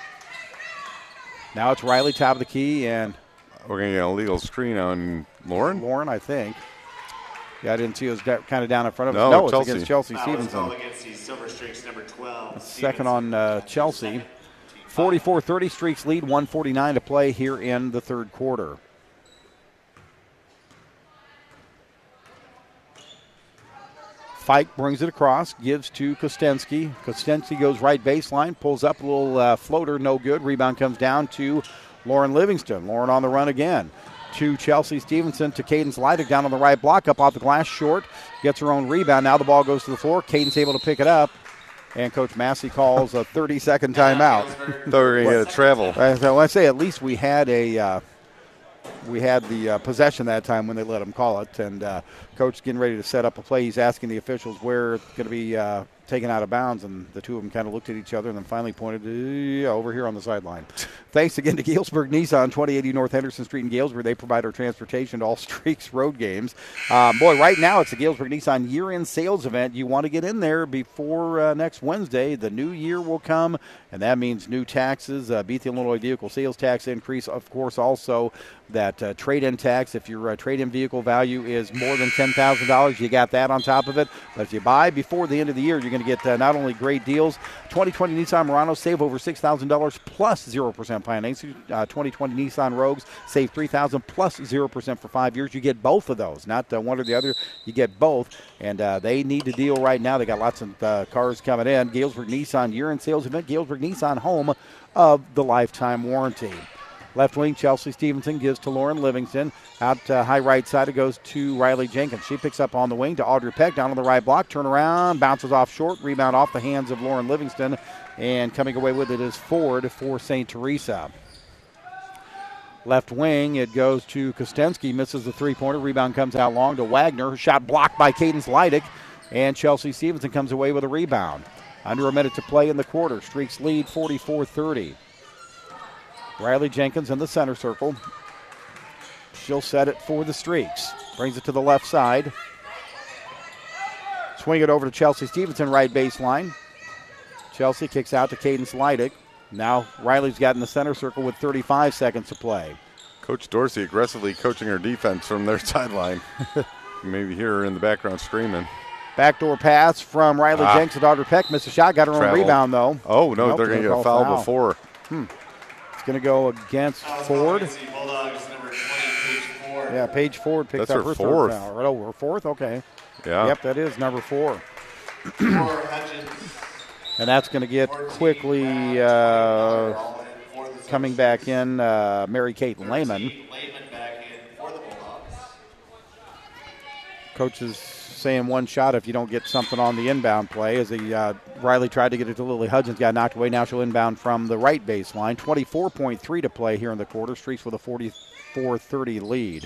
Now it's Riley, top of the key, and we're going to get an illegal screen on Lauren? Lauren, I think. Yeah, I didn't see it was kind of down in front of us. No, no Chelsea. It's against Chelsea Stevenson. Against the Silver Streaks, number twelve. Second on uh, Chelsea. forty-four thirty, Streaks lead, one forty-nine to play here in the third quarter. Fike brings it across, gives to Kostensky. Kostensky goes right baseline, pulls up a little uh, floater, no good. Rebound comes down to Lauren Livingston. Lauren on the run again. To Chelsea Stevenson, to Cadence Leidig down on the right block, up off the glass, short, gets her own rebound. Now the ball goes to the floor. Cadence able to pick it up, and Coach Massey calls a thirty-second timeout. Thought we were going to get a travel. So I say at least we had a uh, we had the uh, possession that time when they let him call it, and uh, Coach getting ready to set up a play. He's asking the officials where it's going to be uh, taken out of bounds, and the two of them kind of looked at each other and then finally pointed to, yeah, over here on the sideline. Thanks again to Galesburg Nissan, twenty eighty North Henderson Street in Galesburg. They provide our transportation to all Streaks road games. Um, boy, right now it's the Galesburg Nissan year-end sales event. You want to get in there before uh, next Wednesday. The new year will come, and that means new taxes. Uh, Bethel, Illinois vehicle sales tax increase, of course, also that uh, trade-in tax. If your uh, trade-in vehicle value is more than ten thousand dollars, you got that on top of it. But if you buy before the end of the year, you're going to get uh, not only great deals, twenty twenty Nissan Murano save over six thousand dollars plus zero percent financing. Uh, twenty twenty Nissan Rogues save three thousand dollars plus zero percent for five years. You get both of those, not uh, one or the other. You get both, and uh, they need the deal right now. They got lots of uh, cars coming in. Galesburg Nissan year-end sales event. Galesburg Nissan, home of the lifetime warranty. Left wing, Chelsea Stevenson gives to Lauren Livingston. Out uh, high right side, it goes to Riley Jenkins. She picks up on the wing to Audrey Peck, down on the right block, turn around, bounces off short, rebound off the hands of Lauren Livingston, and coming away with it is Ford for Saint Teresa. Left wing, it goes to Kostensky, misses the three-pointer. Rebound comes out long to Wagner. Her shot blocked by Cadence Leidick, and Chelsea Stevenson comes away with a rebound. Under a minute to play in the quarter. Streaks lead forty-four thirty. Riley Jenkins in the center circle. She'll set it for the Streaks. Brings it to the left side. Swing it over to Chelsea Stevenson, right baseline. Chelsea kicks out to Cadence Leidick. Now Riley's got in the center circle with thirty-five seconds to play. Coach Dorsey aggressively coaching her defense from their sideline. Maybe hear her in the background screaming. Backdoor pass from Riley ah. Jenkins to Audrey Peck. Missed a shot, got her Travel. own rebound though. Oh, no, nope, they're going to get a foul, foul before. Hmm. It's going to go against Ford. Yeah, Paige Ford picks That's up her, her fourth. third foul. Oh, her fourth? Okay. Yeah. Yep, that is number four. And that's going to get quickly uh, coming back in uh, Mary Kate Lehman. Coach is saying one shot if you don't get something on the inbound play. As the uh, Riley tried to get it to Lily Hudgens, got knocked away. Now she'll inbound from the right baseline. twenty-four point three to play here in the quarter. Streaks with a forty-four thirty lead.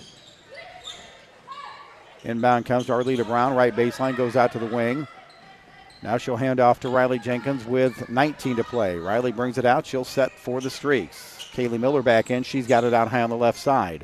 Inbound comes to Arleta Brown. Right baseline goes out to the wing. Now she'll hand off to Riley Jenkins with nineteen to play. Riley brings it out. She'll set for the Streaks. Kaylee Miller back in. She's got it out high on the left side.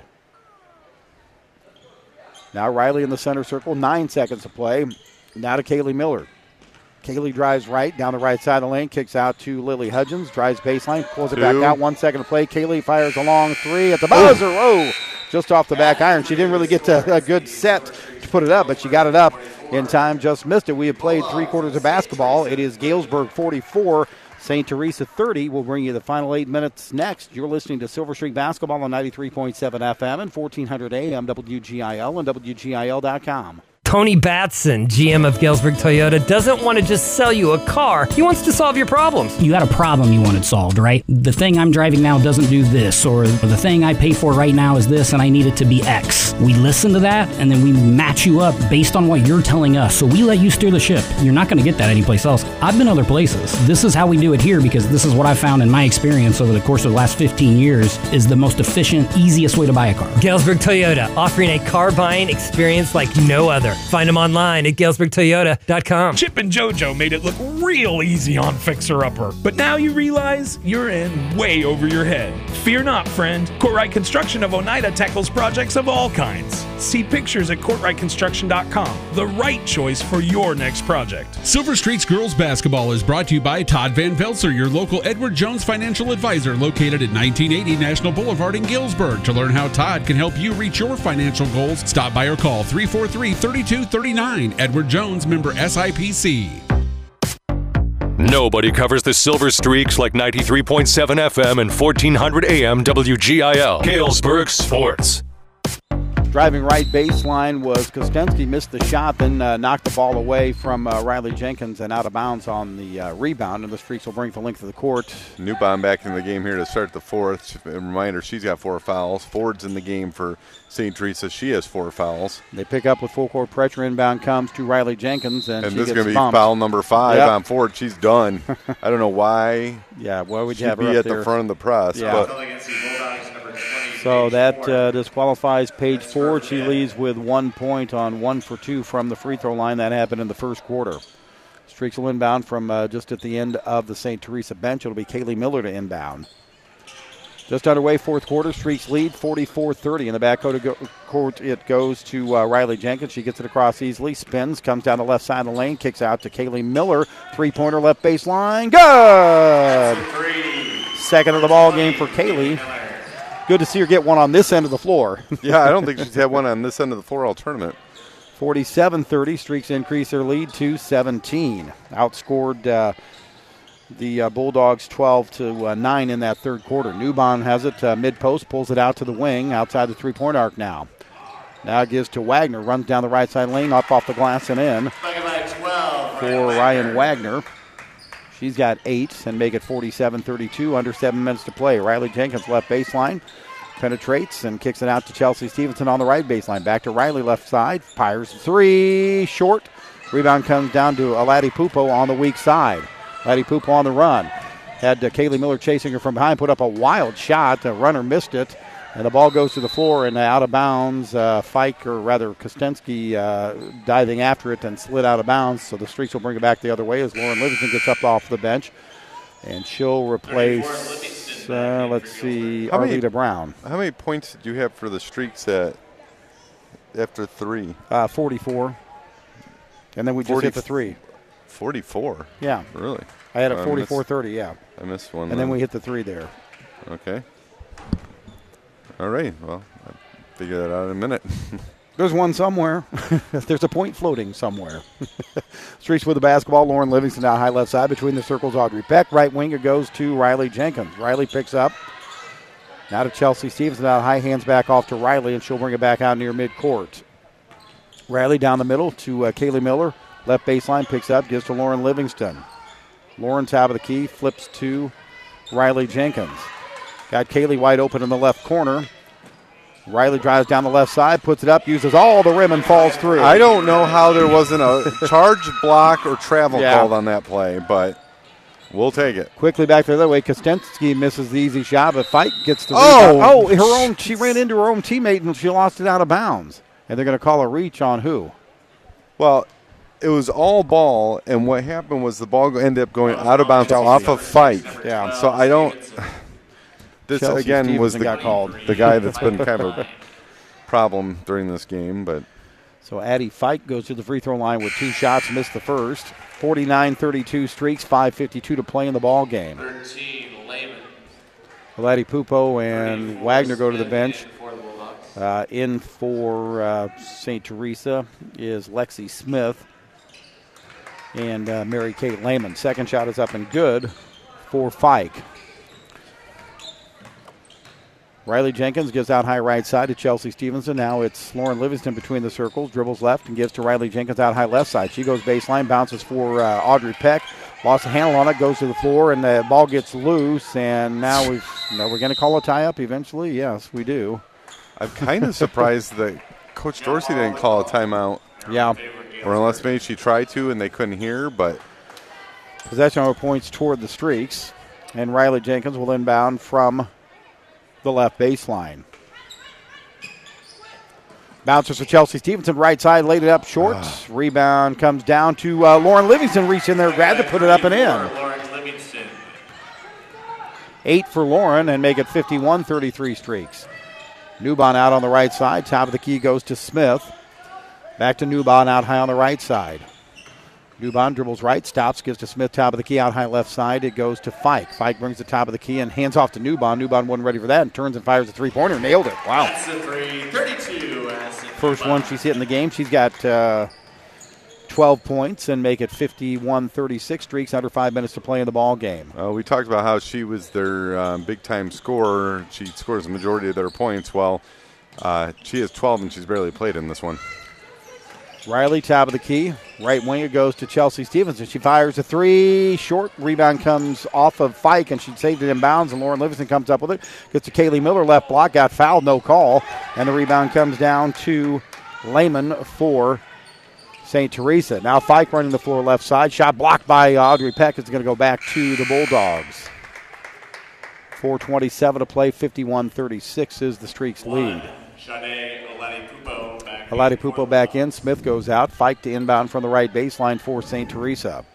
Now Riley in the center circle. Nine seconds to play. Now to Kaylee Miller. Kaylee drives right down the right side of the lane. Kicks out to Lily Hudgens. Drives baseline. Pulls it Two. back out. One second to play. Kaylee fires a long three at the buzzer. Oh, just off the back iron. She didn't really get to a good set to put it up, but she got it up in time. Just missed it. We have played three quarters of basketball. It is Galesburg forty-four, Saint Teresa thirty. We'll bring you the final eight minutes next. You're listening to Silver Streak Basketball on ninety-three point seven F M and fourteen hundred A M W G I L and W G I L dot com. Tony Batson, G M of Galesburg Toyota, doesn't want to just sell you a car. He wants to solve your problems. You had a problem you wanted solved, right? The thing I'm driving now doesn't do this, or the thing I pay for right now is this, and I need it to be X. We listen to that, and then we match you up based on what you're telling us. So we let you steer the ship. You're not going to get that anyplace else. I've been other places. This is how we do it here, because this is what I found in my experience over the course of the last fifteen years is the most efficient, easiest way to buy a car. Galesburg Toyota, offering a car buying experience like no other. Find them online at Galesburg Toyota dot com. Chip and JoJo made it look real easy on Fixer Upper, but now you realize you're in way over your head. Fear not, friend. Courtright Construction of Oneida tackles projects of all kinds. See pictures at Courtright Construction dot com. The right choice for your next project. Silver Streaks Girls Basketball is brought to you by Todd Van Velser, your local Edward Jones financial advisor, located at nineteen eighty National Boulevard in Galesburg. To learn how Todd can help you reach your financial goals, stop by or call three four three, three two three nine. Edward Jones, member S I P C. Nobody covers the Silver Streaks like ninety-three point seven F M and fourteen hundred A M W G I L. Galesburg Sports. Driving right baseline was Kostensky, missed the shot, then uh, knocked the ball away from uh, Riley Jenkins and out of bounds on the uh, rebound, and the Streaks will bring the length of the court. Newbaum back in the game here to start the fourth. A reminder, she's got four fouls. Ford's in the game for Saint Teresa. She has four fouls. They pick up with full court pressure. Inbound comes to Riley Jenkins, and, and she this is gets going to be bumped. foul number five Yep. on Ford. She's done. I don't know why. Yeah, why would you She'd have her be up at there? the front of the press. Yeah. But So that uh, disqualifies Paige Ford. She leaves with one point on one for two from the free throw line. That happened in the first quarter. Streaks will inbound from uh, just at the end of the Saint Teresa bench. It'll be Kaylee Miller to inbound. Just underway, fourth quarter. Streaks lead forty-four thirty. In the back court, it goes to uh, Riley Jenkins. She gets it across easily, spins, comes down the left side of the lane, kicks out to Kaylee Miller. Three-pointer left baseline. Good! Second of the ball game for Kaylee. Good to see her get one on this end of the floor. yeah, I don't think she's had one on this end of the floor all tournament. forty-seven thirty. Streaks increase their lead to seventeen. Outscored uh, the uh, Bulldogs twelve to nine in that third quarter. Newbon has it uh, mid-post, pulls it out to the wing, outside the three-point arc now. Now it gives to Wagner, runs down the right side lane, up off the glass and in for Ryan Wagner. She's got eight and make it forty-seven thirty-two, under seven minutes to play. Riley Jenkins left baseline, penetrates and kicks it out to Chelsea Stevenson on the right baseline. Back to Riley left side, fires three, short. Rebound comes down to Aladi Pupo on the weak side. Aladi Pupo on the run. Had uh, Kaylee Miller chasing her from behind, put up a wild shot. The runner missed it, and the ball goes to the floor and out of bounds. Uh, Fike, or rather Kostensky, uh, diving after it and slid out of bounds. So the Streaks will bring it back the other way as Lauren Livingston gets up off the bench. And she'll replace, uh, let's see, How many- Arlita Brown. How many points did you have for the Streaks at after three? Uh, forty-four. And then we just forty hit the three. forty-four? Yeah. Really? I had it I forty-four missed- thirty, yeah. I missed one. And then we hit the three there. Okay. All right. Well, I'll figure that out in a minute. There's one somewhere. There's a point floating somewhere. Streaks with the basketball. Lauren Livingston out high left side between the circles. Audrey Peck. Right wing, it goes to Riley Jenkins. Riley picks up. Now to Chelsea Stevenson out high, hands back off to Riley, and she'll bring it back out near midcourt. Riley down the middle to uh, Kaylee Miller. Left baseline, picks up, gives to Lauren Livingston. Lauren top of the key, flips to Riley Jenkins. Got Kaylee wide open in the left corner. Riley drives down the left side, puts it up, uses all the rim and falls through. I don't know how there wasn't a charge, block, or travel Yeah. called on that play, but we'll take it. Quickly back the other way. Kostensky misses the easy shot, but Fike gets the Oh! rebound. Oh, her own. She ran into her own teammate and she lost it out of bounds. And they're going to call a reach on who? Well, it was all ball, and what happened was the ball ended up going out of bounds off of Fike. Yeah. So I don't. This Chelsea again was Stevenson the, got called. the guy that's been kind of a problem during this game, but So Addie Fike goes to the free throw line with two shots, missed the first. forty-nine thirty-two Streaks, five fifty-two to play in the ball game. thirteen, Lehman. Addie Pupo and Wagner go to the bench. Uh, in for uh, Saint Teresa is Lexi Smith and uh, Mary Kate Lehman. Second shot is up and good for Fike. Riley Jenkins gives out high right side to Chelsea Stevenson. Now it's Lauren Livingston between the circles, dribbles left and gives to Riley Jenkins out high left side. She goes baseline, bounces for uh, Audrey Peck. Lost a handle on it, goes to the floor, and the ball gets loose. And now we've, you know, we're going to call a tie-up eventually. Yes, we do. I'm kind of surprised that Coach Dorsey didn't call a timeout. Yeah. Or unless maybe she tried to and they couldn't hear, but Possession over points toward the Streaks. And Riley Jenkins will inbound from the left baseline. Bounces to Chelsea Stevenson, right side, laid it up short. Ah. Rebound comes down to uh, Lauren Livingston, reached in there, grabbed it, put it up and in. Lauren Livingston. Eight for Lauren and make it fifty-one thirty-three Streaks. Newbon out on the right side. Top of the key goes to Smith. Back to Newbon out high on the right side. Newbon dribbles right, stops, gives to Smith, top of the key, out high left side. It goes to Fike. Fike brings the top of the key and hands off to Newbon. Newbon wasn't ready for that and turns and fires a three-pointer. Nailed it. Wow. That's a three, thirty-two. That's a First one she's hit in the game. She's got uh, twelve points and make it fifty-one thirty-six Streaks, under five minutes to play in the ball game. uh, we talked about how she was their um, big-time scorer. She scores the majority of their points. Well, uh, she has twelve and she's barely played in this one. Riley, top of the key. Right wing, it goes to Chelsea Stevenson. She fires a three. Short rebound comes off of Fike, and she saved it in bounds, and Lauren Livingston comes up with it. Gets to Kaylee Miller, left block, got fouled, no call. And the rebound comes down to Lehman for Saint Teresa. Now Fike running the floor left side. Shot blocked by Audrey Peck. It's going to go back to the Bulldogs. four twenty-seven to play, fifty-one thirty-six is the Streaks lead. Shade Oladipupo back. Oladipupo back in. Smith goes out. Fike to inbound from the right baseline for Saint Teresa.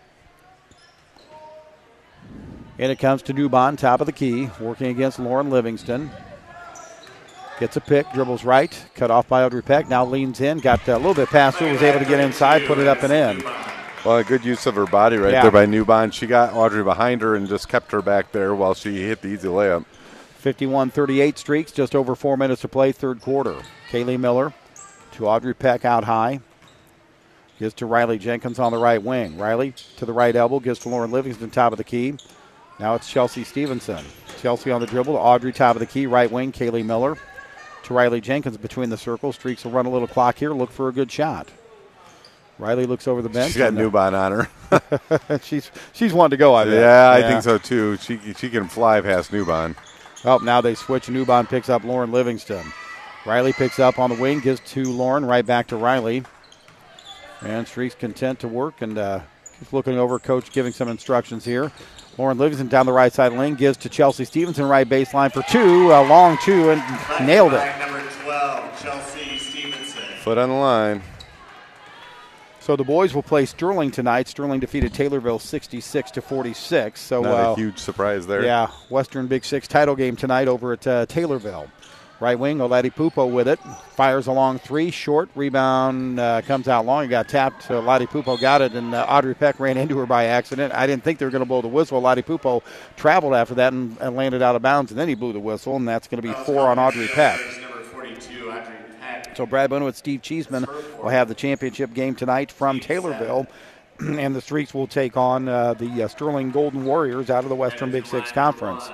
And it comes to Newbon, top of the key, working against Lauren Livingston. Gets a pick, dribbles right, cut off by Audrey Peck. Now leans in, got a little bit past her, was able to get inside, put it up and in. Well, a good use of her body right Yeah. there by Newbon. She got Audrey behind her and just kept her back there while she hit the easy layup. fifty-one thirty-eight Streaks, just over four minutes to play, third quarter. Kaylee Miller to Audrey Peck out high. Gives to Riley Jenkins on the right wing. Riley to the right elbow, gives to Lauren Livingston, top of the key. Now it's Chelsea Stevenson. Chelsea on the dribble to Audrey, top of the key, right wing. Kaylee Miller to Riley Jenkins between the circles. Streaks will run a little clock here, look for a good shot. Riley looks over the bench. She's got and, Newbon on her. she's she's wanting to go, I bet. Yeah, I yeah. think so, too. She she can fly past Newbon. Oh, now they switch. Newbon picks up Lauren Livingston. Riley picks up on the wing, gives to Lauren, right back to Riley. And Streaks content to work and uh, keeps looking over. Coach giving some instructions here. Lauren Livingston down the right side lane, gives to Chelsea Stevenson, right baseline for two, a long two, and Right nailed it. Number twelve, Chelsea Stevenson. Foot on the line. So the boys will play Sterling tonight. Sterling defeated Taylorville sixty-six to forty-six. So Not uh, a huge surprise there. Yeah, Western Big Six title game tonight over at uh, Taylorville. Right wing, Oladipupo with it. Fires along three, short. Rebound uh, comes out long. He got tapped. Uh, Oladipupo got it, and uh, Audrey Peck ran into her by accident. I didn't think they were going to blow the whistle. Oladipupo traveled after that and, and landed out of bounds, and then he blew the whistle, and that's going to be four on Audrey Peck. Number forty-two, Audrey Peck. So Brad Bono and Steve Cheeseman will have the championship game tonight from Taylorville, and the Streaks will take on uh, the uh, Sterling Golden Warriors out of the Western Big Six Conference.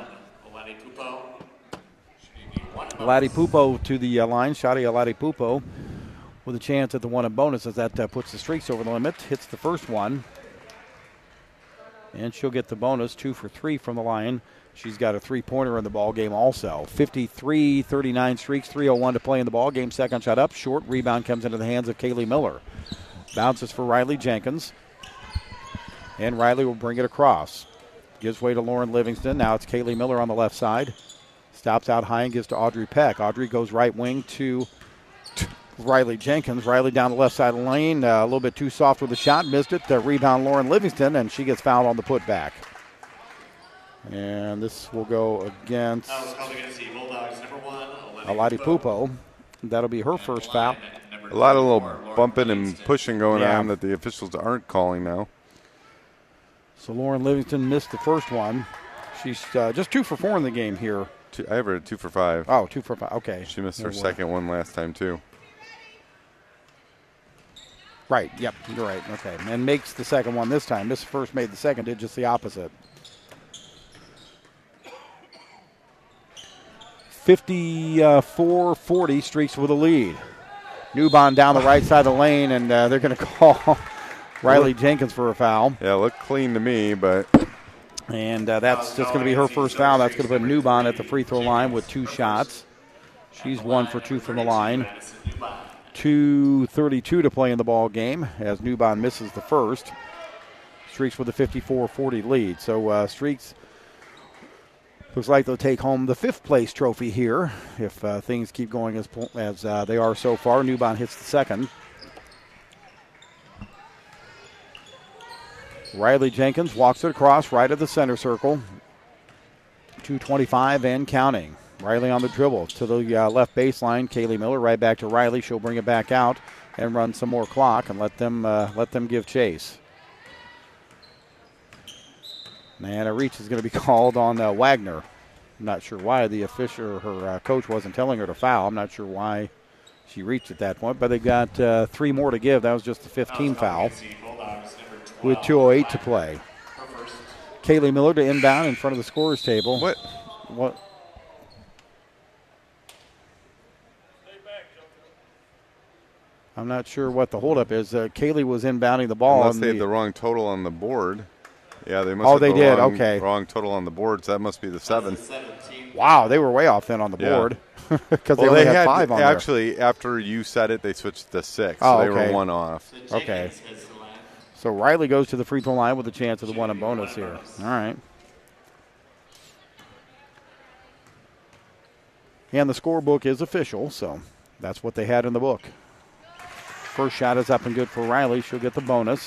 Oladipupo to the uh, line. Shadia Oladipupo with a chance at the one and bonus as that uh, puts the Streaks over the limit. Hits the first one. And she'll get the bonus, two for three from the line. She's got a three-pointer in the ball game also. fifty-three thirty-nine Streaks, three oh one to play in the ball game. Second shot up, short. Rebound comes into the hands of Kaylee Miller. Bounces for Riley Jenkins. And Riley will bring it across. Gives way to Lauren Livingston. Now it's Kaylee Miller on the left side. Stops out high and gives to Audrey Peck. Audrey goes right wing to Riley Jenkins. Riley down the left side of the lane. Uh, a little bit too soft with the shot. Missed it. The rebound Lauren Livingston, and she gets fouled on the putback. And this will go against Oladipupo. That'll be her first foul. A lot of little bumping and pushing going Yeah. on that the officials aren't calling now. So Lauren Livingston missed the first one. She's uh, just two for four in the game here. Two, I have her at two for five. Oh, two for five. Okay. She missed her There we second one last time, too. Right, yep, you're right. Okay. And makes the second one this time. This first made the second, did just the opposite. fifty-four forty, Streaks with a lead. Newbon down the right side of the lane, and uh, they're going to call Riley Jenkins for a foul. Yeah, looked clean to me, but... And uh, that's just going to be her first foul. That's going to put Newbon at the free throw line with two shots. She's one for two from the line. two thirty-two to play in the ball game as Newbon misses the first. Streaks with a fifty-four forty lead. So uh, Streaks looks like they'll take home the fifth place trophy here if uh, things keep going as, as uh, they are so far. Newbon hits the second. Riley Jenkins walks it across right of the center circle. two twenty-five and counting. Riley on the dribble to the uh, left baseline. Kaylee Miller right back to Riley. She'll bring it back out and run some more clock and let them uh, let them give chase. And a reach is going to be called on uh, Wagner. I'm not sure why the official, her uh, coach wasn't telling her to foul. I'm not sure why she reached at that point, but they got uh, three more to give. That was just the fifteenth foul with two oh eight to play. Kaylee Miller to inbound in front of the scorer's table. What? What? I'm not sure what the holdup is. Uh, Kaylee was inbounding the ball. Unless they the, had the wrong total on the board. Yeah, they must Oh, have they the did. wrong, Okay. wrong total on the board, so that must be the seven. Wow, they were way off then on the Yeah. board because Well, they only they had, had five on actually after you said it, they switched to six. Oh, so they okay. were one off. Okay. So Riley goes to the free throw line with a chance of the one and bonus here. All right. And the scorebook is official, so that's what they had in the book. First shot is up and good for Riley. She'll get the bonus.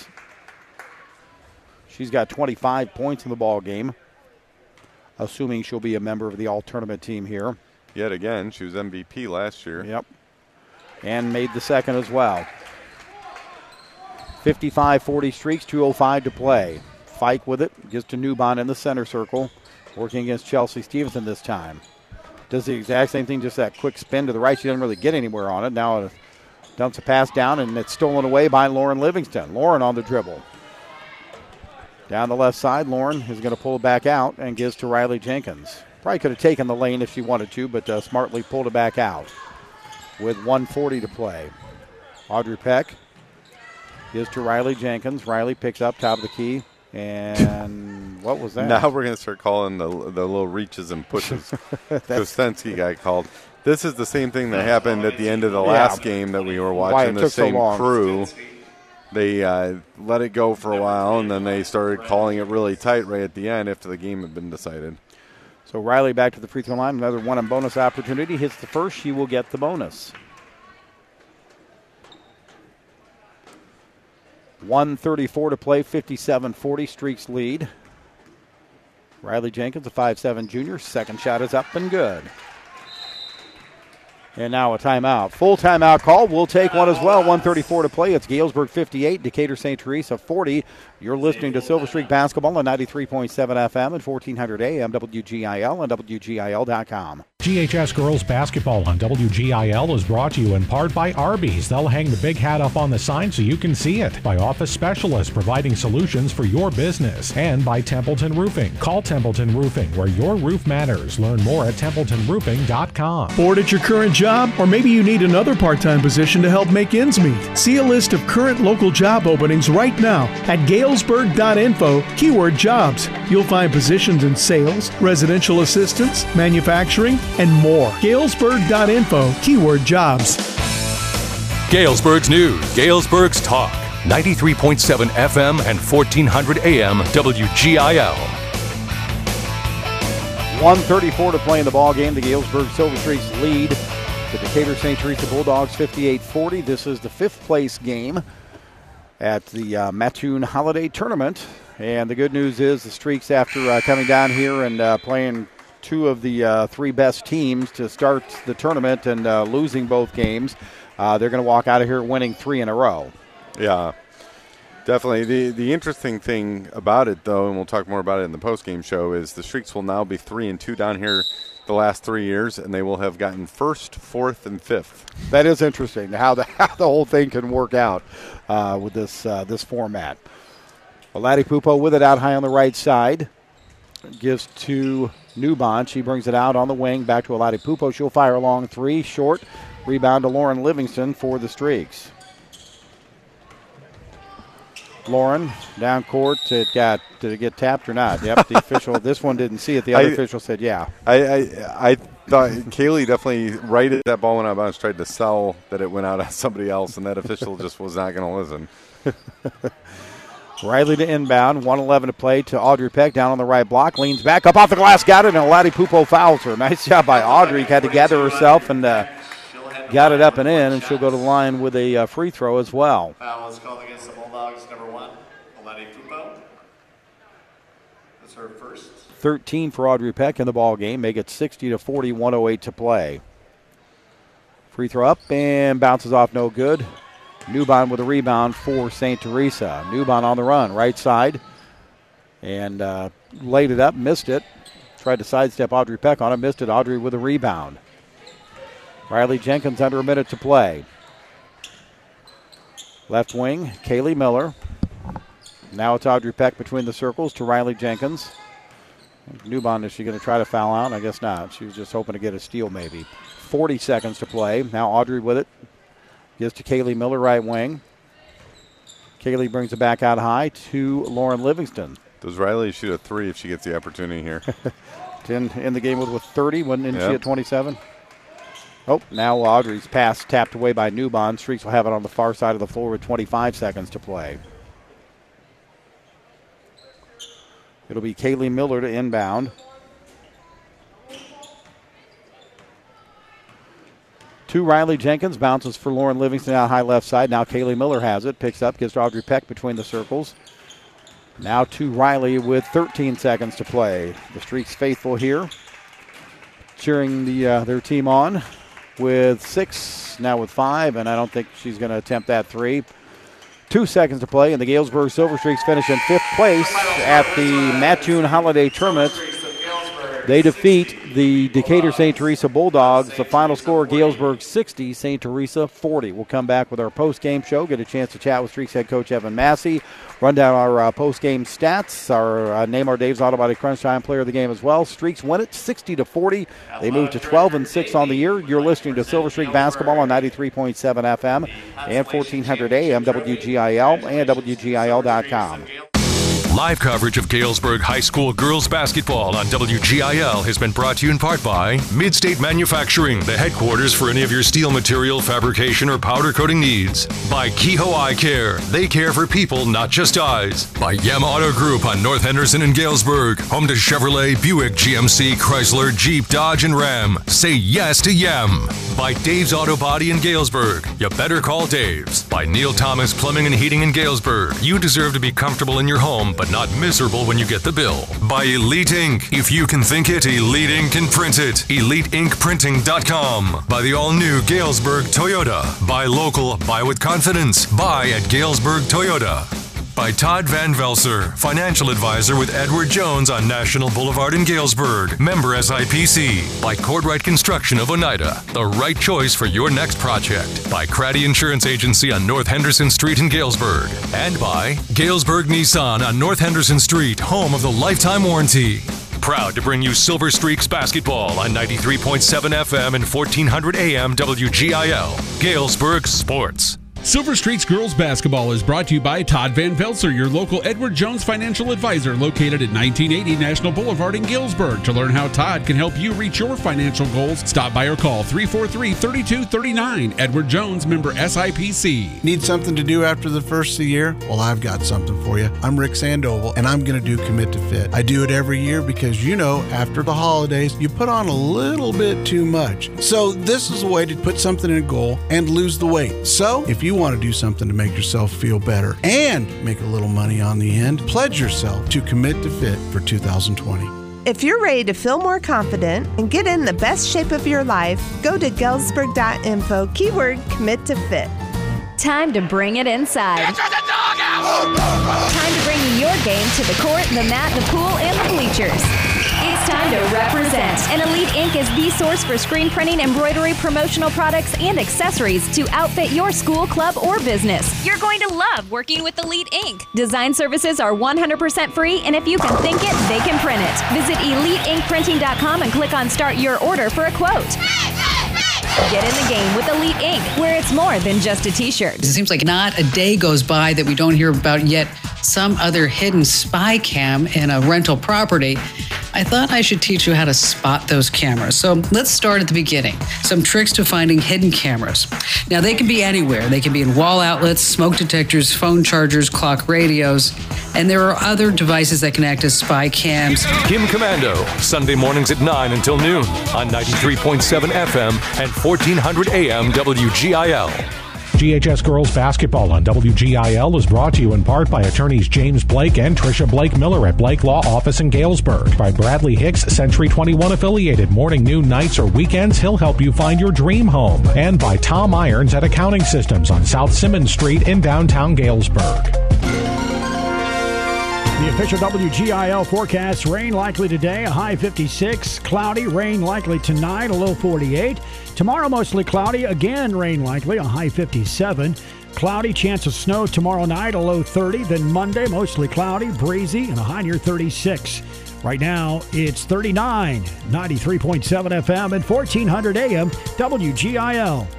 She's got twenty-five points in the ball game, assuming she'll be a member of the all-tournament team here. Yet again, she was M V P last year. Yep. And made the second as well. fifty-five forty Streaks, two oh five to play. Fike with it, gives to Newbon in the center circle, working against Chelsea Stevenson this time. Does the exact same thing, just that quick spin to the right. She doesn't really get anywhere on it. Now it dumps a pass down, and it's stolen away by Lauren Livingston. Lauren on the dribble. Down the left side, Lauren is going to pull it back out and gives to Riley Jenkins. Probably could have taken the lane if she wanted to, but uh, smartly pulled it back out with one forty to play. Audrey Peck Gives to Riley Jenkins. Riley picks up top of the key. And what was that? Now we're going to start calling the the little reaches and pushes. Kostensky got called. This is the same thing that happened at the end of the Yeah. last game that we were Why watching. it The took so same long. crew. They uh, let it go for a while, and then they started calling it really tight right at the end after the game had been decided. So Riley back to the free throw line. Another one and bonus opportunity. Hits the first. She will get the bonus. one thirty-four to play. fifty-seven forty. Streaks lead. Riley Jenkins, a five seven junior. Second shot is up and good. And now a timeout. Full timeout call. We'll take one as well. one thirty-four to play. It's Galesburg fifty-eight, Decatur Saint Teresa forty. You're listening to Silver Streak Basketball on ninety-three point seven F M and fourteen hundred A M W G I L and W G I L dot com. G H S Girls Basketball on W G I L is brought to you in part by Arby's. They'll hang the big hat up on the sign so you can see it. By Office Specialists, providing solutions for your business. And by Templeton Roofing. Call Templeton Roofing, where your roof matters. Learn more at templeton roofing dot com. Bored at your current job? Or maybe you need another part-time position to help make ends meet. See a list of current local job openings right now at galesburg dot info, keyword jobs. You'll find positions in sales, residential assistance, manufacturing, and more. galesburg dot info, keyword jobs. Galesburg's News, Galesburg's Talk, ninety-three point seven F M and fourteen hundred A M W G I L. one thirty-four to play in the ball game. The Galesburg Silver Streaks lead the Decatur Saint Teresa Bulldogs fifty-eight forty. This is the fifth place game at the uh, Mattoon Holiday Tournament. And the good news is the Streaks, after uh, coming down here and uh, playing two of the uh, three best teams to start the tournament and uh, losing both games, uh, they're going to walk out of here winning three in a row. Yeah, definitely. The the interesting thing about it, though, and we'll talk more about it in the post-game show, is the Streaks will now be three and two down here the last three years, and they will have gotten first, fourth, and fifth. That is interesting how the how the whole thing can work out uh, with this uh, this format. Ladi Pupo with it out high on the right side. Gives to Newbond. She brings it out on the wing. Back to Ladi Pupo. She'll fire a long three. Short. Rebound to Lauren Livingston for the Streaks. Lauren down court. It got did it get tapped or not? Yep. The official. This one didn't see it. The other I, official said yeah. I I, I thought Kaylee definitely right at that ball went out of bounds, tried to sell that it went out on somebody else, and that official just was not going to listen. Riley to inbound. one eleven to play to Audrey Peck down on the right block. Leans back up off the glass. Got it, and Ladi Pupo fouls her. Nice job by Audrey. Had to gather herself and uh, got it up and in, and she'll go to the line with a uh, free throw as well. Foul is called against the Bulldogs, number one, Ladi Pupo. That's her first. thirteen for Audrey Peck in the ball game. Make it sixty to forty, one oh eight to play. Free throw up and bounces off, no good. Newbond with a rebound for Saint Teresa. Newbond on the run, right side, and uh, laid it up, missed it. Tried to sidestep Audrey Peck on it, missed it. Audrey with a rebound. Riley Jenkins under a minute to play. Left wing, Kaylee Miller. Now it's Audrey Peck between the circles to Riley Jenkins. Newbond, is she going to try to foul out? I guess not. She was just hoping to get a steal maybe. forty seconds to play. Now Audrey with it. Gives to Kaylee Miller, right wing. Kaylee brings it back out high to Lauren Livingston. Does Riley shoot a three if she gets the opportunity here? in, in the game with, with thirty, wasn't Yep. she at twenty-seven? Oh, now Audrey's pass tapped away by Newbond. Streaks will have it on the far side of the floor with twenty-five seconds to play. It'll be Kaylee Miller to inbound. To Riley Jenkins, bounces for Lauren Livingston out high left side. Now Kaylee Miller has it, picks up, gives to Audrey Peck between the circles. Now to Riley with thirteen seconds to play. The Streaks faithful here, cheering the uh, their team on with six, now with five, and I don't think she's going to attempt that three. Two seconds to play, and the Galesburg Silver Streaks finish in fifth place at the Mattoon Holiday Tournament. They defeat the Decatur Saint Teresa Bulldogs. The final score, Galesburg sixty, Saint Teresa forty. We'll come back with our post-game show, get a chance to chat with Streaks head coach Evan Massey, run down our uh, post-game stats, our uh, name our Dave's Auto Body Crunch Time player of the game as well. Streaks win it sixty to forty. They move to twelve and six on the year. You're listening to Silver Streak Basketball on ninety-three point seven F M and fourteen hundred A M W G I L and W G I L dot com. Live coverage of Galesburg High School girls basketball on W G I L has been brought to you in part by Midstate Manufacturing, the headquarters for any of your steel material fabrication or powder coating needs. By Kehoe Eye Care, they care for people, not just eyes. By Yem Auto Group on North Henderson and Galesburg, home to Chevrolet, Buick, G M C, Chrysler, Jeep, Dodge, and Ram. Say yes to Yem. By Dave's Auto Body in Galesburg, you better call Dave's. By Neil Thomas Plumbing and Heating in Galesburg, you deserve to be comfortable in your home, but not miserable when you get the bill. By Elite Ink. If you can think it, Elite Ink can print it. elite ink printing dot com. By the all-new Galesburg Toyota. Buy local, buy with confidence. Buy at Galesburg Toyota. By Todd Van Velser, financial advisor with Edward Jones on National Boulevard in Galesburg. Member S I P C. By Cordwright Construction of Oneida, the right choice for your next project. By Craddy Insurance Agency on North Henderson Street in Galesburg. And by Galesburg Nissan on North Henderson Street, home of the lifetime warranty. Proud to bring you Silver Streaks basketball on ninety-three point seven F M and fourteen hundred A M W G I L. Galesburg Sports. Silver Streaks Girls Basketball is brought to you by Todd Van Velser, your local Edward Jones financial advisor located at nineteen eighty National Boulevard in Galesburg. To learn how Todd can help you reach your financial goals, stop by or call three four three, three two three nine. Edward Jones, member S I P C. Need something to do after the first of the year? Well, I've got something for you. I'm Rick Sandoval, and I'm going to do Commit to Fit. I do it every year because, you know, after the holidays, you put on a little bit too much. So this is a way to put something in a goal and lose the weight. So if you want to do something to make yourself feel better and make a little money on the end, pledge yourself to Commit to Fit for two thousand twenty. If you're ready to feel more confident and get in the best shape of your life, go to galesburg dot info, keyword Commit to Fit. Time to bring it inside. Time to bring your game to the court, the mat, the pool, and the bleachers. It's time to represent. And Elite Ink is the source for screen printing, embroidery, promotional products, and accessories to outfit your school, club, or business. You're going to love working with Elite Ink. Design services are one hundred percent free, and if you can think it, they can print it. Visit elite ink printing dot com and click on Start Your Order for a quote. Get in the game with Elite Ink, where it's more than just a t-shirt. It seems like not a day goes by that we don't hear about yet some other hidden spy cam in a rental property. I thought I should teach you how to spot those cameras. So let's start at the beginning. Some tricks to finding hidden cameras. Now, they can be anywhere. They can be in wall outlets, smoke detectors, phone chargers, clock radios, and there are other devices that can act as spy cams. Kim Commando, Sunday mornings at nine until noon on ninety-three point seven F M and fourteen hundred A M W G I L. G H S Girls Basketball on W G I L is brought to you in part by attorneys James Blake and Tricia Blake Miller at Blake Law Office in Galesburg. By Bradley Hicks, Century twenty-one affiliated. Morning, noon, nights, or weekends, he'll help you find your dream home. And by Tom Irons at Accounting Systems on South Simmons Street in downtown Galesburg. The official W G I L forecast: rain likely today, a high fifty-six. Cloudy, rain likely tonight, a low forty-eight. Tomorrow mostly cloudy, again rain likely, a high fifty-seven. Cloudy, chance of snow tomorrow night, a low thirty. Then Monday, mostly cloudy, breezy, and a high near thirty-six. Right now, it's thirty-nine. ninety-three point seven F M and fourteen hundred A M W G I L.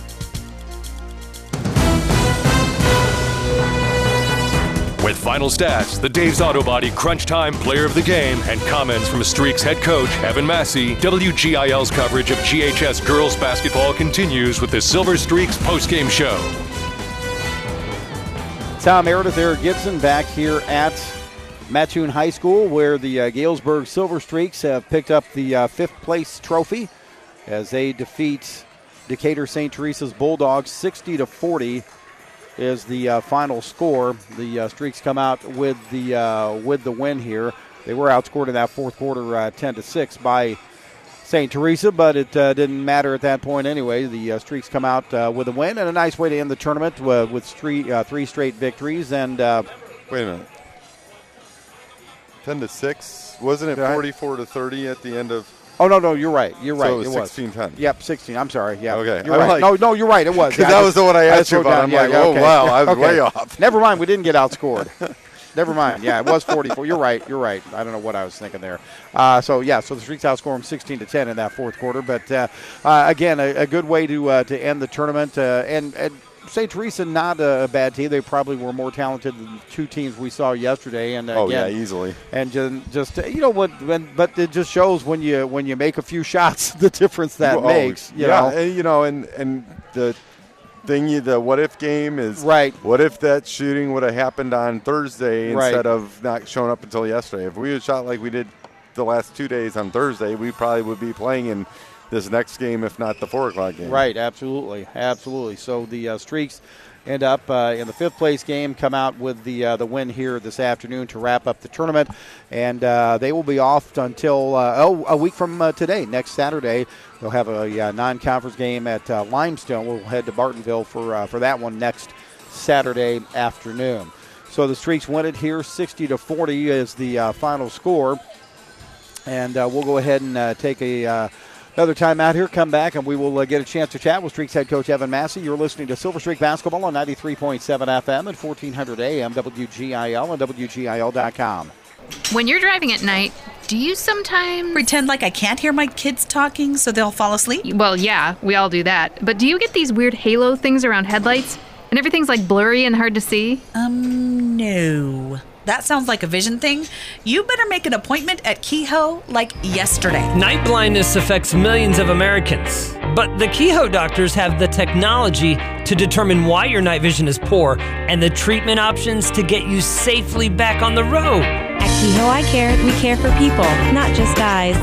With final stats, the Dave's Auto Body Crunch Time Player of the Game, and comments from Streaks head coach Evan Massey, W G I L's coverage of G H S girls basketball continues with the Silver Streaks postgame show. Tom Meredith, Eric Gibson back here at Mattoon High School, where the uh, Galesburg Silver Streaks have picked up the uh, fifth place trophy as they defeat Decatur Saint Teresa's Bulldogs sixty to forty. Is the uh, final score. The uh, Streaks come out with the uh, with the win here. They were outscored in that fourth quarter uh, ten to six by Saint Teresa, but it uh, didn't matter at that point anyway. The uh, Streaks come out uh, with a win and a nice way to end the tournament uh, with three, uh, three straight victories. And uh, wait a minute. ten to six. Wasn't it forty-four to thirty at the end of? Oh no, no, you're right. You're right. So it was it sixteen ten. Yep, sixteen. I'm sorry. Yeah. Okay. You're I'm right. like- no, no, you're right. It was. Because Yeah, that I was just- the one I I asked you wrote about. down, I'm yeah, like, yeah, oh okay. wow, I was Okay. way off. Never mind. We didn't get outscored. Never mind. Yeah, it was forty-four. You're right. You're right. I don't know what I was thinking there. Uh, so yeah, so the Streaks outscored them sixteen to ten in that fourth quarter. But uh, uh, again, a, a good way to uh, to end the tournament. Uh, and and Saint Teresa, not a bad team. They probably were more talented than the two teams we saw yesterday. And Oh, again, yeah, easily. And just, just you know what? When, but it just shows when you when you make a few shots, the difference that Oh, makes. You yeah, know? and, you know, and and the thing, you- the what if game is right. What if that shooting would have happened on Thursday Right. instead of not showing up until yesterday? If we had shot like we did the last two days on Thursday, we probably would be playing in this next game, if not the four o'clock game. Right, absolutely, absolutely. So the uh, Streaks end up uh, in the fifth place game, come out with the uh, the win here this afternoon to wrap up the tournament, and uh, they will be off until uh, oh a week from uh, today, next Saturday. They'll have a uh, non-conference game at uh, Limestone. We'll head to Bartonville for uh, for that one next Saturday afternoon. So the Streaks win it here, sixty to forty is the uh, final score, and uh, we'll go ahead and uh, take a. Uh, Another time out here, come back, and we will uh, get a chance to chat with Streaks head coach Evan Massey. You're listening to Silver Streak Basketball on ninety-three point seven F M and fourteen hundred A M, W G I L, and W G I L dot com. When you're driving at night, do you sometimes pretend like I can't hear my kids talking so they'll fall asleep? Well, yeah, we all do that. But do you get these weird halo things around headlights? And everything's like blurry and hard to see? Um, no. That sounds like a vision thing. You better make an appointment at Kehoe like yesterday. Night blindness affects millions of Americans, but the Kehoe doctors have the technology to determine why your night vision is poor and the treatment options to get you safely back on the road. At Kehoe Eye Care, we care for people, not just eyes.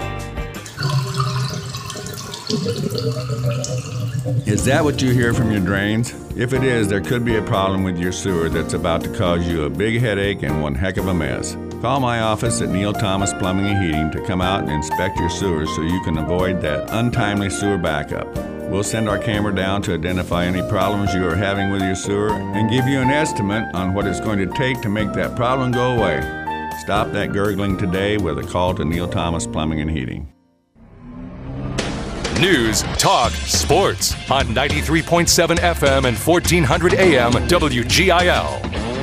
Is that what you hear from your drains? If it is, there could be a problem with your sewer that's about to cause you a big headache and one heck of a mess. Call my office at Neil Thomas Plumbing and Heating to come out and inspect your sewers so you can avoid that untimely sewer backup. We'll send our camera down to identify any problems you are having with your sewer and give you an estimate on what it's going to take to make that problem go away. Stop that gurgling today with a call to Neil Thomas Plumbing and Heating. News, talk, sports on ninety-three point seven F M and fourteen hundred A M W G I L.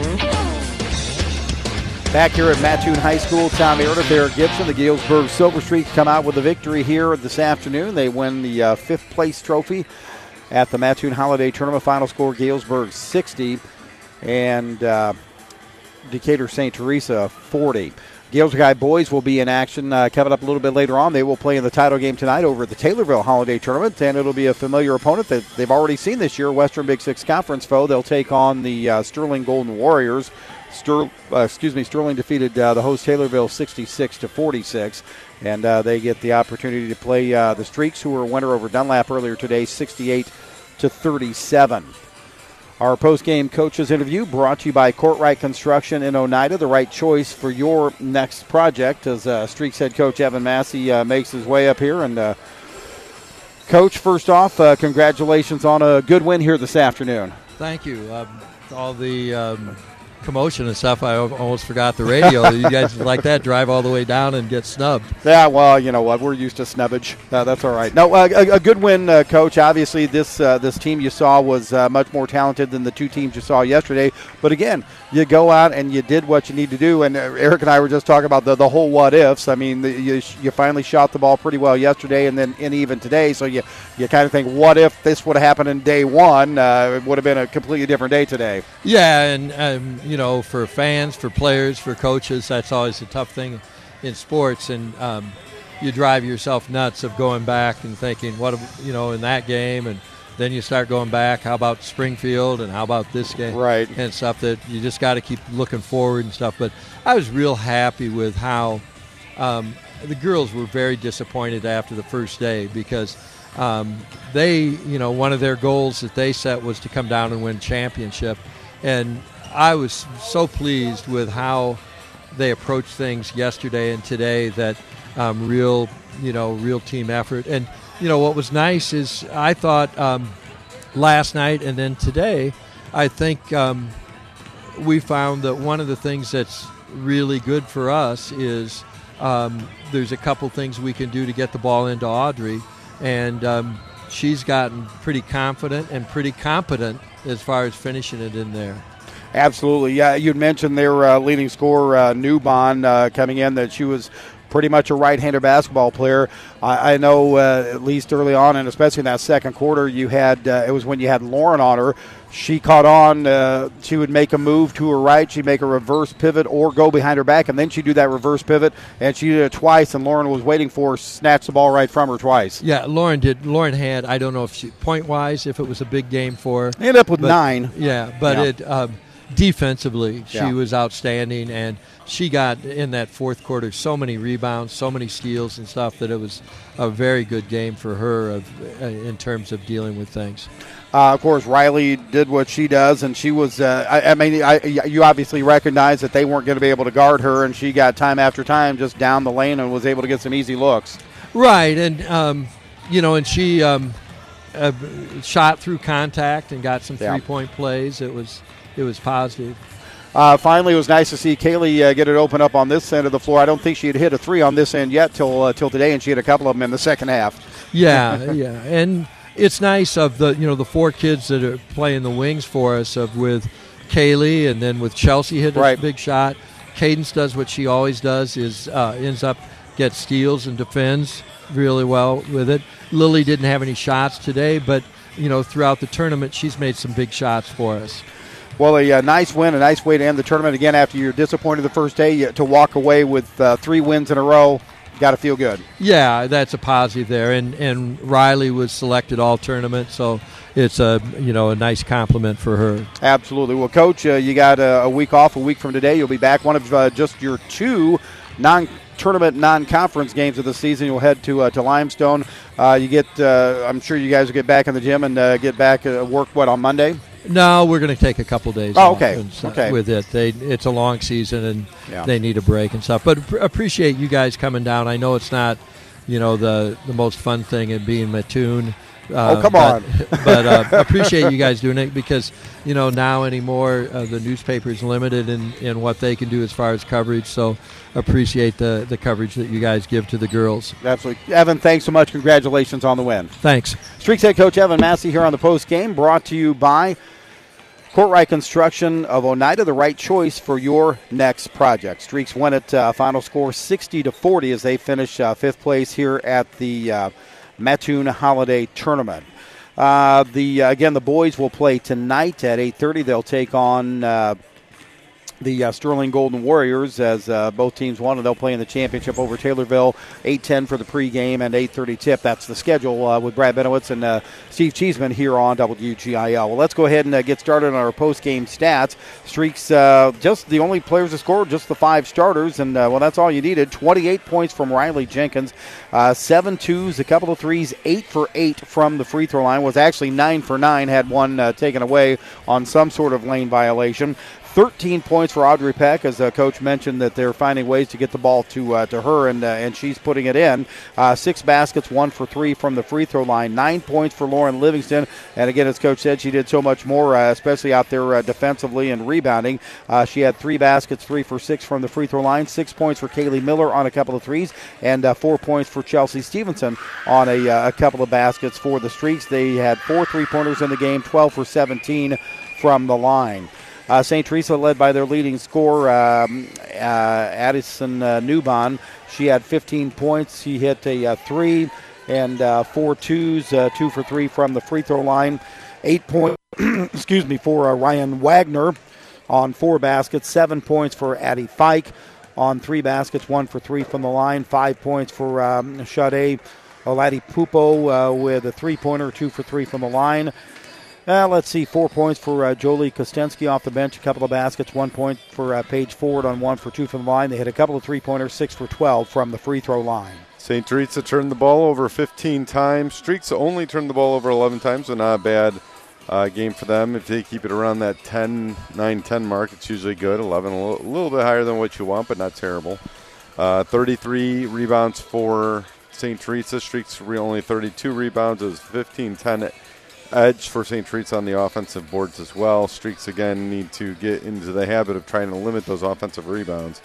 Back here at Mattoon High School, Tom Meredith, Eric Gibson, the Galesburg Silver Streaks come out with a victory here this afternoon. They win the uh, fifth place trophy at the Mattoon Holiday Tournament. Final score, Galesburg sixty and uh, Decatur Saint Teresa forty. Galesburg High boys will be in action uh, coming up a little bit later on. They will play in the title game tonight over at the Taylorville Holiday Tournament, and it'll be a familiar opponent that they've already seen this year, Western Big Six Conference foe. They'll take on the uh, Sterling Golden Warriors. Ster- uh, excuse me, Sterling defeated uh, the host Taylorville sixty-six to forty-six, and uh, they get the opportunity to play uh, the Streaks, who were a winner over Dunlap earlier today, sixty-eight to thirty-seven. Our post-game coaches interview brought to you by Courtright Construction in Oneida, the right choice for your next project, as uh, Streaks head coach Evan Massey uh, makes his way up here. And uh, Coach, first off, uh, congratulations on a good win here this afternoon. Thank you. Um, all the um, commotion and stuff, I almost forgot the radio. You guys like that, drive all the way down and get snubbed. Yeah, well, you know what? We're used to snubbage. Uh, that's all right. No, uh, a, a good win, uh, Coach. Obviously, this uh, this team you saw was uh, much more talented than the two teams you saw yesterday. But again, you go out and you did what you need to do. And uh, Eric and I were just talking about the, the whole what ifs. I mean, the, you you finally shot the ball pretty well yesterday, and then and even today. So you you kind of think, what if this would have happened in day one? Uh, it would have been a completely different day today. Yeah, and um, you know, for fans, for players, for coaches, that's always a tough thing in sports. And um, you drive yourself nuts of going back and thinking, what, you know, in that game, and then you start going back, how about Springfield and how about this game? Right. And stuff that you just got to keep looking forward and stuff. But I was real happy with how um, the girls were very disappointed after the first day, because um, they, you know, one of their goals that they set was to come down and win championship. And I was so pleased with how they approached things yesterday and today, that um, real, you know, real team effort. And, you know, what was nice is I thought um, last night and then today, I think um, we found that one of the things that's really good for us is um, there's a couple things we can do to get the ball into Audrey, and um, she's gotten pretty confident and pretty competent as far as finishing it in there. Absolutely. Yeah, you'd mentioned their uh, leading scorer, uh, Newbon, uh, coming in, that she was pretty much a right-hander basketball player. I, I know uh, at least early on, and especially in that second quarter, you had uh, it was when you had Lauren on her. She caught on. Uh, she would make a move to her right. She'd make a reverse pivot or go behind her back, and then she'd do that reverse pivot, and she did it twice, and Lauren was waiting for her, snatched the ball right from her twice. Yeah, Lauren did. Lauren had, I don't know if she, point-wise, if it was a big game for her. Ended up with but, nine. Yeah, but yeah. it um, defensively, she yeah. was outstanding, and she got in that fourth quarter so many rebounds, so many steals and stuff that it was a very good game for her of, uh, in terms of dealing with things. Uh, of course, Riley did what she does, and she was, uh, I, I mean, I, you obviously recognize that they weren't going to be able to guard her, and she got time after time just down the lane and was able to get some easy looks. Right, and, um, you know, and she um, uh, shot through contact and got some Yeah. three-point plays. It was, it was positive. Uh, finally, it was nice to see Kaylee uh, get it open up on this end of the floor. I don't think she had hit a three on this end yet till uh, till today, and she had a couple of them in the second half. Yeah, yeah, and it's nice of the you know the four kids that are playing the wings for us, of with Kaylee and then with Chelsea hit Right. a big shot. Cadence does what she always does, is uh, ends up gets steals and defends really well with it. Lily didn't have any shots today, but you know throughout the tournament she's made some big shots for us. Well, a, uh nice win, a nice way to end the tournament. Again, after you're disappointed the first day, you, to walk away with uh, three wins in a row, got to feel good. Yeah, that's a positive there, and and Riley was selected all tournament, so it's a you know a nice compliment for her. Absolutely. Well, Coach, uh, you got a, a week off. A week from today, you'll be back. One of uh, just your two non-tournament, non-conference games of the season. You'll head to uh, to Limestone. Uh, you get. Uh, I'm sure you guys will get back in the gym and uh, get back uh, work. What on Monday? No, we're going to take a couple days Oh, off okay. and stuff Okay. with it. They, it's a long season, and Yeah. they need a break and stuff. But pr- appreciate you guys coming down. I know it's not, you know, the, the most fun thing in being Mattoon. Uh, Oh, come but, on. but uh, appreciate you guys doing it because, you know, now anymore uh, the newspaper is limited in, in what they can do as far as coverage. So appreciate the, the coverage that you guys give to the girls. Absolutely. Evan, thanks so much. Congratulations on the win. Thanks. Streaks head coach Evan Massey here on the post game, brought to you by Courtright Construction of Oneida, the right choice for your next project. Streaks win it, uh, final score sixty to forty as they finish uh, fifth place here at the uh, Mattoon Holiday Tournament. Uh, the uh, again, the boys will play tonight at eight thirty. They'll take on uh, the uh, Sterling Golden Warriors as uh, both teams won, and they'll play in the championship over Taylorville. eight ten for the pregame and eight thirty tip. That's the schedule uh, with Brad Benowitz and uh, Steve Cheeseman here on W G I L. Well, let's go ahead and uh, get started on our post-game stats. Streaks, uh, just the only players to score, just the five starters, and uh, well, that's all you needed. twenty-eight points from Riley Jenkins, uh, seven twos, a couple of threes, eight for eight from the free throw line. Was actually nine for nine, had one uh, taken away on some sort of lane violation. thirteen points for Audrey Peck, as uh, Coach mentioned that they're finding ways to get the ball to uh, to her, and uh, and she's putting it in. Uh, six baskets, one for three from the free throw line. Nine points for Lauren Livingston, and again, as Coach said, she did so much more, uh, especially out there uh, defensively and rebounding. Uh, she had three baskets, three for six from the free throw line. Six points for Kaylee Miller on a couple of threes, and uh, four points for Chelsea Stevenson on a, uh, a couple of baskets for the Streaks. They had four three-pointers in the game, twelve for seventeen from the line. Uh, Saint Teresa led by their leading scorer, um, uh, Addison uh, Newbon. She had fifteen points. She hit a uh, three and uh, four twos, uh, two for three from the free throw line. Eight points, excuse me, for uh, Ryan Wagner on four baskets. Seven points for Addie Fike on three baskets, one for three from the line. Five points for um, Sade Oladi Pupo uh, with a three-pointer, two for three from the line. Uh, let's see, four points for uh, Jolie Kostensky off the bench, a couple of baskets, one point for uh, Paige Ford on one for two from the line. They hit a couple of three-pointers, six for twelve from the free throw line. Saint Teresa turned the ball over fifteen times. Streaks only turned the ball over eleven times, so not a bad uh, game for them. If they keep it around that ten, nine, ten mark, it's usually good. eleven, a little, a little bit higher than what you want, but not terrible. Uh, thirty-three rebounds for Saint Teresa. Streaks only thirty-two rebounds. It was fifteen ten edge for Saint Teresa on the offensive boards as well. Streaks, again, need to get into the habit of trying to limit those offensive rebounds.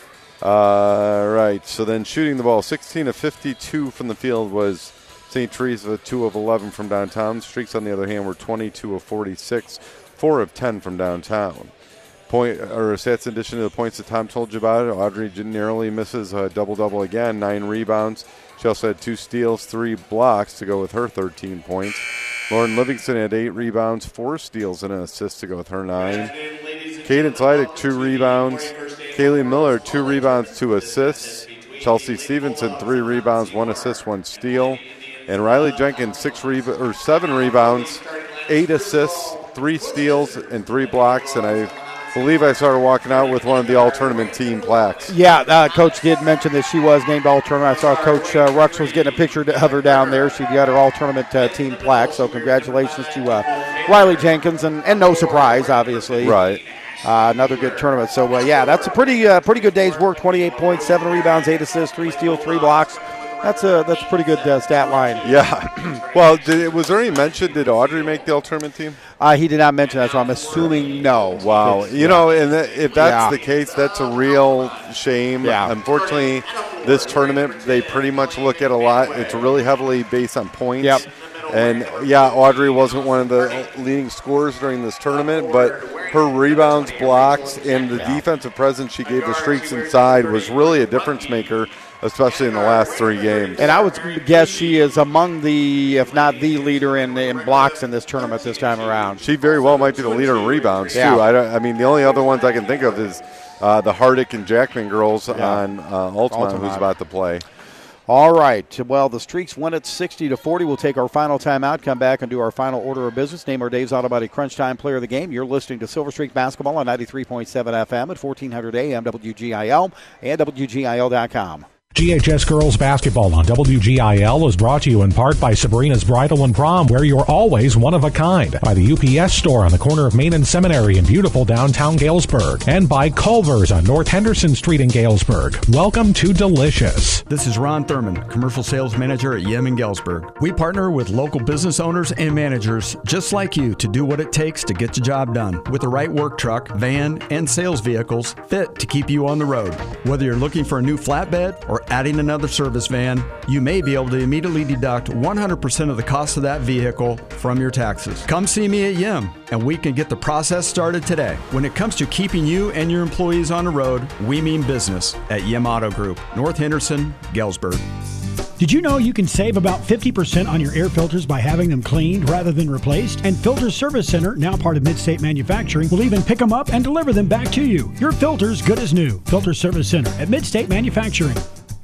Uh, right, so then shooting the ball, sixteen of fifty-two from the field was Saint Teresa, two of eleven from downtown. Streaks, on the other hand, were twenty-two of forty-six, four of ten from downtown. Point or stats in addition to the points that Tom told you about, Audrey narrowly misses a double-double again, nine rebounds. She also had two steals, three blocks to go with her thirteen points. Lauren Livingston had eight rebounds, four steals, and an assist to go with her nine. Cadence Leidick, two rebounds. Kaylee Miller, two rebounds, two assists. Chelsea Stevenson, three rebounds, one assist, one steal. And Riley Jenkins, six reba- or seven rebounds, eight assists, three steals, and three blocks. And I believe I started walking out with one of the all-tournament team plaques. Yeah, uh, Coach did mention that she was named all-tournament. I saw Coach uh, Rux was getting a picture of her down there. She got her all-tournament uh, team plaque, so congratulations to uh, Riley Jenkins, and, and no surprise, obviously. Right. Uh, another good tournament. So, uh, yeah, that's a pretty uh, pretty good day's work, twenty-eight points, seven rebounds, eight assists, three steals, three blocks. That's a that's a pretty good uh, stat line. Yeah. Well, did, was there any mention, did Audrey make the all-tournament team? Uh, he did not mention that, so I'm assuming no. Wow. It's, you yeah. know, and th- if that's Yeah. the case, that's a real shame. Yeah. Unfortunately, this tournament, they pretty much look at a lot. It's really heavily based on points. Yep. And, yeah, Audrey wasn't one of the leading scorers during this tournament, but her rebounds, blocks, and the Yeah. defensive presence she gave the Streaks inside was really a difference maker, especially in the last three games. And I would guess she is among the, if not the leader in, in blocks in this tournament this time around. She very well might be the leader in rebounds, Yeah. too. I, don't, I mean, the only other ones I can think of is uh, the Hardick and Jackman girls Yeah. on uh, Altamont, Altamont. who's about to play. All right. Well, the Streaks win it sixty to forty. We'll take our final timeout, come back and do our final order of business. Name our Dave's Auto Body Crunch Time Player of the Game. You're listening to Silver Streak Basketball on ninety-three point seven F M at fourteen hundred A M W G I L and W G I L dot com. G H S Girls Basketball on W G I L is brought to you in part by Sabrina's Bridal and Prom, where you're always one of a kind, by the U P S store on the corner of Main and Seminary in beautiful downtown Galesburg, and by Culver's on North Henderson Street in Galesburg. Welcome to Delicious. This is Ron Thurman, Commercial Sales Manager at Yem in Galesburg. We partner with local business owners and managers just like you to do what it takes to get the job done with the right work truck, van, and sales vehicles fit to keep you on the road. Whether you're looking for a new flatbed or adding another service van, you may be able to immediately deduct one hundred percent of the cost of that vehicle from your taxes. Come see me at Yem, and we can get the process started today. When it comes to keeping you and your employees on the road, we mean business at Yem Auto Group, North Henderson, Galesburg. Did you know you can save about fifty percent on your air filters by having them cleaned rather than replaced? And Filter Service Center, now part of Midstate Manufacturing, will even pick them up and deliver them back to you. Your filter's good as new. Filter Service Center at Midstate Manufacturing.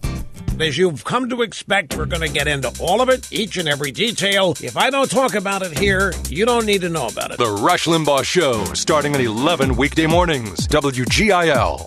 As you've come to expect, we're going to get into all of it, each and every detail. If I don't talk about it here, you don't need to know about it. The Rush Limbaugh Show, starting at eleven weekday mornings. W G I L.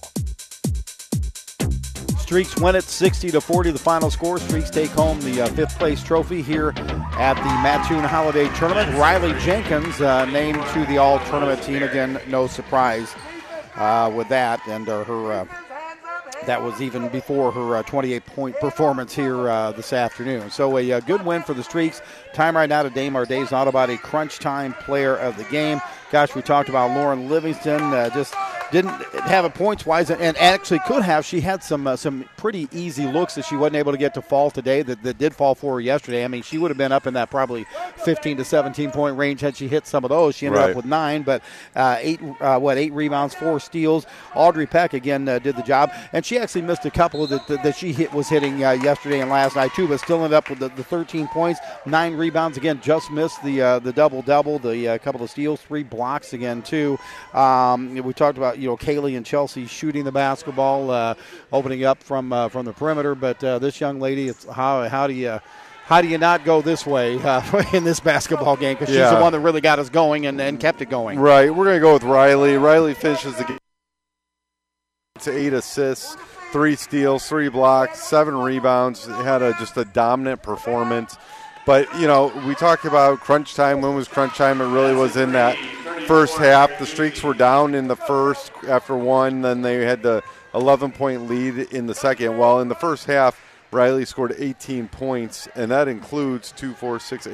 Streaks win it sixty to forty, the final score. Streaks take home the uh, fifth place trophy here at the Mattoon Holiday Tournament. Riley Jenkins uh, named to the all-tournament team. Again, no surprise uh, with that. And uh, her uh, that was even before her uh, twenty-eight point performance here uh, this afternoon. So a, a good win for the Streaks. Time right now to Dame our Dave's Auto Body Crunch Time Player of the Game. Gosh, we talked about Lauren Livingston. Uh, just didn't have a points-wise, and actually could have. She had some uh, some pretty easy looks that she wasn't able to get to fall today that, that did fall for her yesterday. I mean, she would have been up in that probably fifteen to seventeen point range had she hit some of those. She ended Right. up with nine, but uh, eight uh, what eight rebounds, four steals. Audrey Peck again uh, did the job, and she actually missed a couple that that, that she hit was hitting uh, yesterday and last night too, but still ended up with the, the thirteen points, nine rebounds again. Just missed the uh, the double double, the uh, couple of steals, three blocks again too. Um, we talked about you know Kaylee and Chelsea shooting the basketball, uh, opening up from uh, from the perimeter, but uh, this young lady, it's how how do you how do you not go this way uh, in this basketball game? Because she's Yeah. the one that really got us going and, and kept it going. Right, we're going to go with Riley. Riley finishes the game to eight assists, three steals, three blocks, seven rebounds. Had a, just a dominant performance. But, you know, we talked about crunch time. When was crunch time? It really was in that first half. The Streaks were down in the first after one. Then they had the eleven-point lead in the second. Well, in the first half, Riley scored eighteen points, and that includes two, four, six, eight,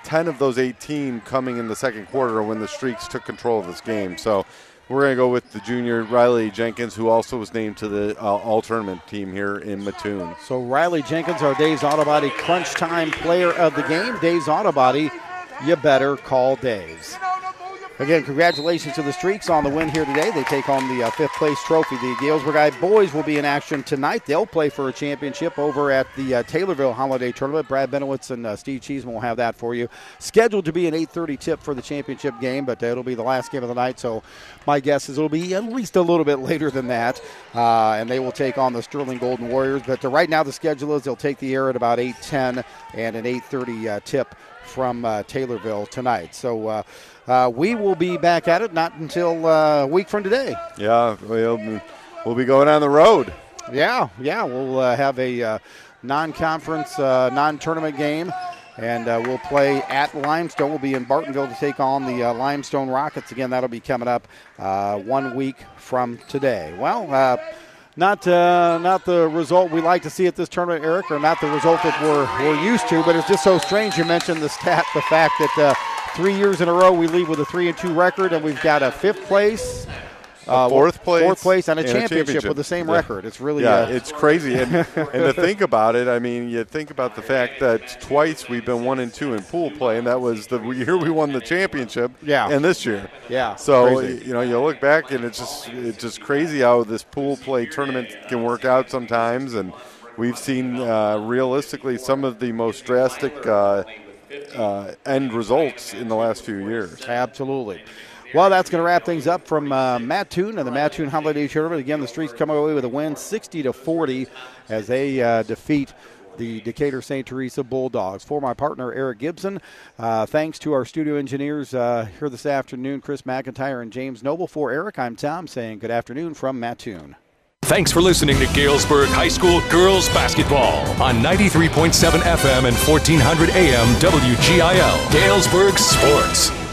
ten of those eighteen coming in the second quarter when the Streaks took control of this game. So we're going to go with the junior Riley Jenkins, who also was named to the uh, all-tournament team here in Mattoon. So Riley Jenkins, our Dave's Auto Body Crunch Time player of the game. Dave's Auto Body, you better call Dave's. Again, congratulations to the Streaks on the win here today. They take home the uh, fifth place trophy. The Galesburg High boys will be in action tonight. They'll play for a championship over at the uh, Taylorville Holiday Tournament. Brad Benowitz and uh, Steve Cheeseman will have that for you. Scheduled to be an eight thirty tip for the championship game, but uh, it'll be the last game of the night, so my guess is it'll be at least a little bit later than that, uh, and they will take on the Sterling Golden Warriors. But uh, right now the schedule is they'll take the air at about eight ten and an eight thirty uh, tip from uh, Taylorville tonight. So uh, uh, we will be back at it not until uh, a week from today. Yeah, we'll, we'll be going on the road. Yeah, yeah, we'll uh, have a uh, non-conference, uh, non-tournament game, and uh, we'll play at Limestone. We'll be in Bartonville to take on the uh, Limestone Rockets. Again, that'll be coming up uh, one week from today. Well, uh, Not uh, not the result we like to see at this tournament, Eric, or not the result that we're we're used to, but it's just so strange. You mentioned the stat, the fact that uh, three years in a row we leave with a three and two record, and we've got a fifth place, uh, fourth place, fourth place, and a, and championship, a championship with the same yeah. record. It's really yeah, uh, it's crazy. And, and to think about it, I mean, you think about the fact that twice we've been one and two in pool play, and that was the year we won the championship. Yeah. And this year. Yeah. So crazy. you know, you look back, and it's just it's just crazy how this pool play tournament can work out sometimes, and we've seen uh, realistically some of the most drastic uh, uh, end results in the last few years. Absolutely. Well, that's going to wrap things up from uh, Mattoon and the Mattoon Holiday Tournament. Again, the Streaks come away with a win, sixty to forty, as they uh, defeat the Decatur Saint Teresa Bulldogs. For my partner, Eric Gibson, uh, thanks to our studio engineers uh, here this afternoon, Chris McIntyre and James Noble. For Eric, I'm Tom saying good afternoon from Mattoon. Thanks for listening to Galesburg High School Girls Basketball on ninety-three point seven F M and fourteen hundred A M W G I L. Galesburg Sports.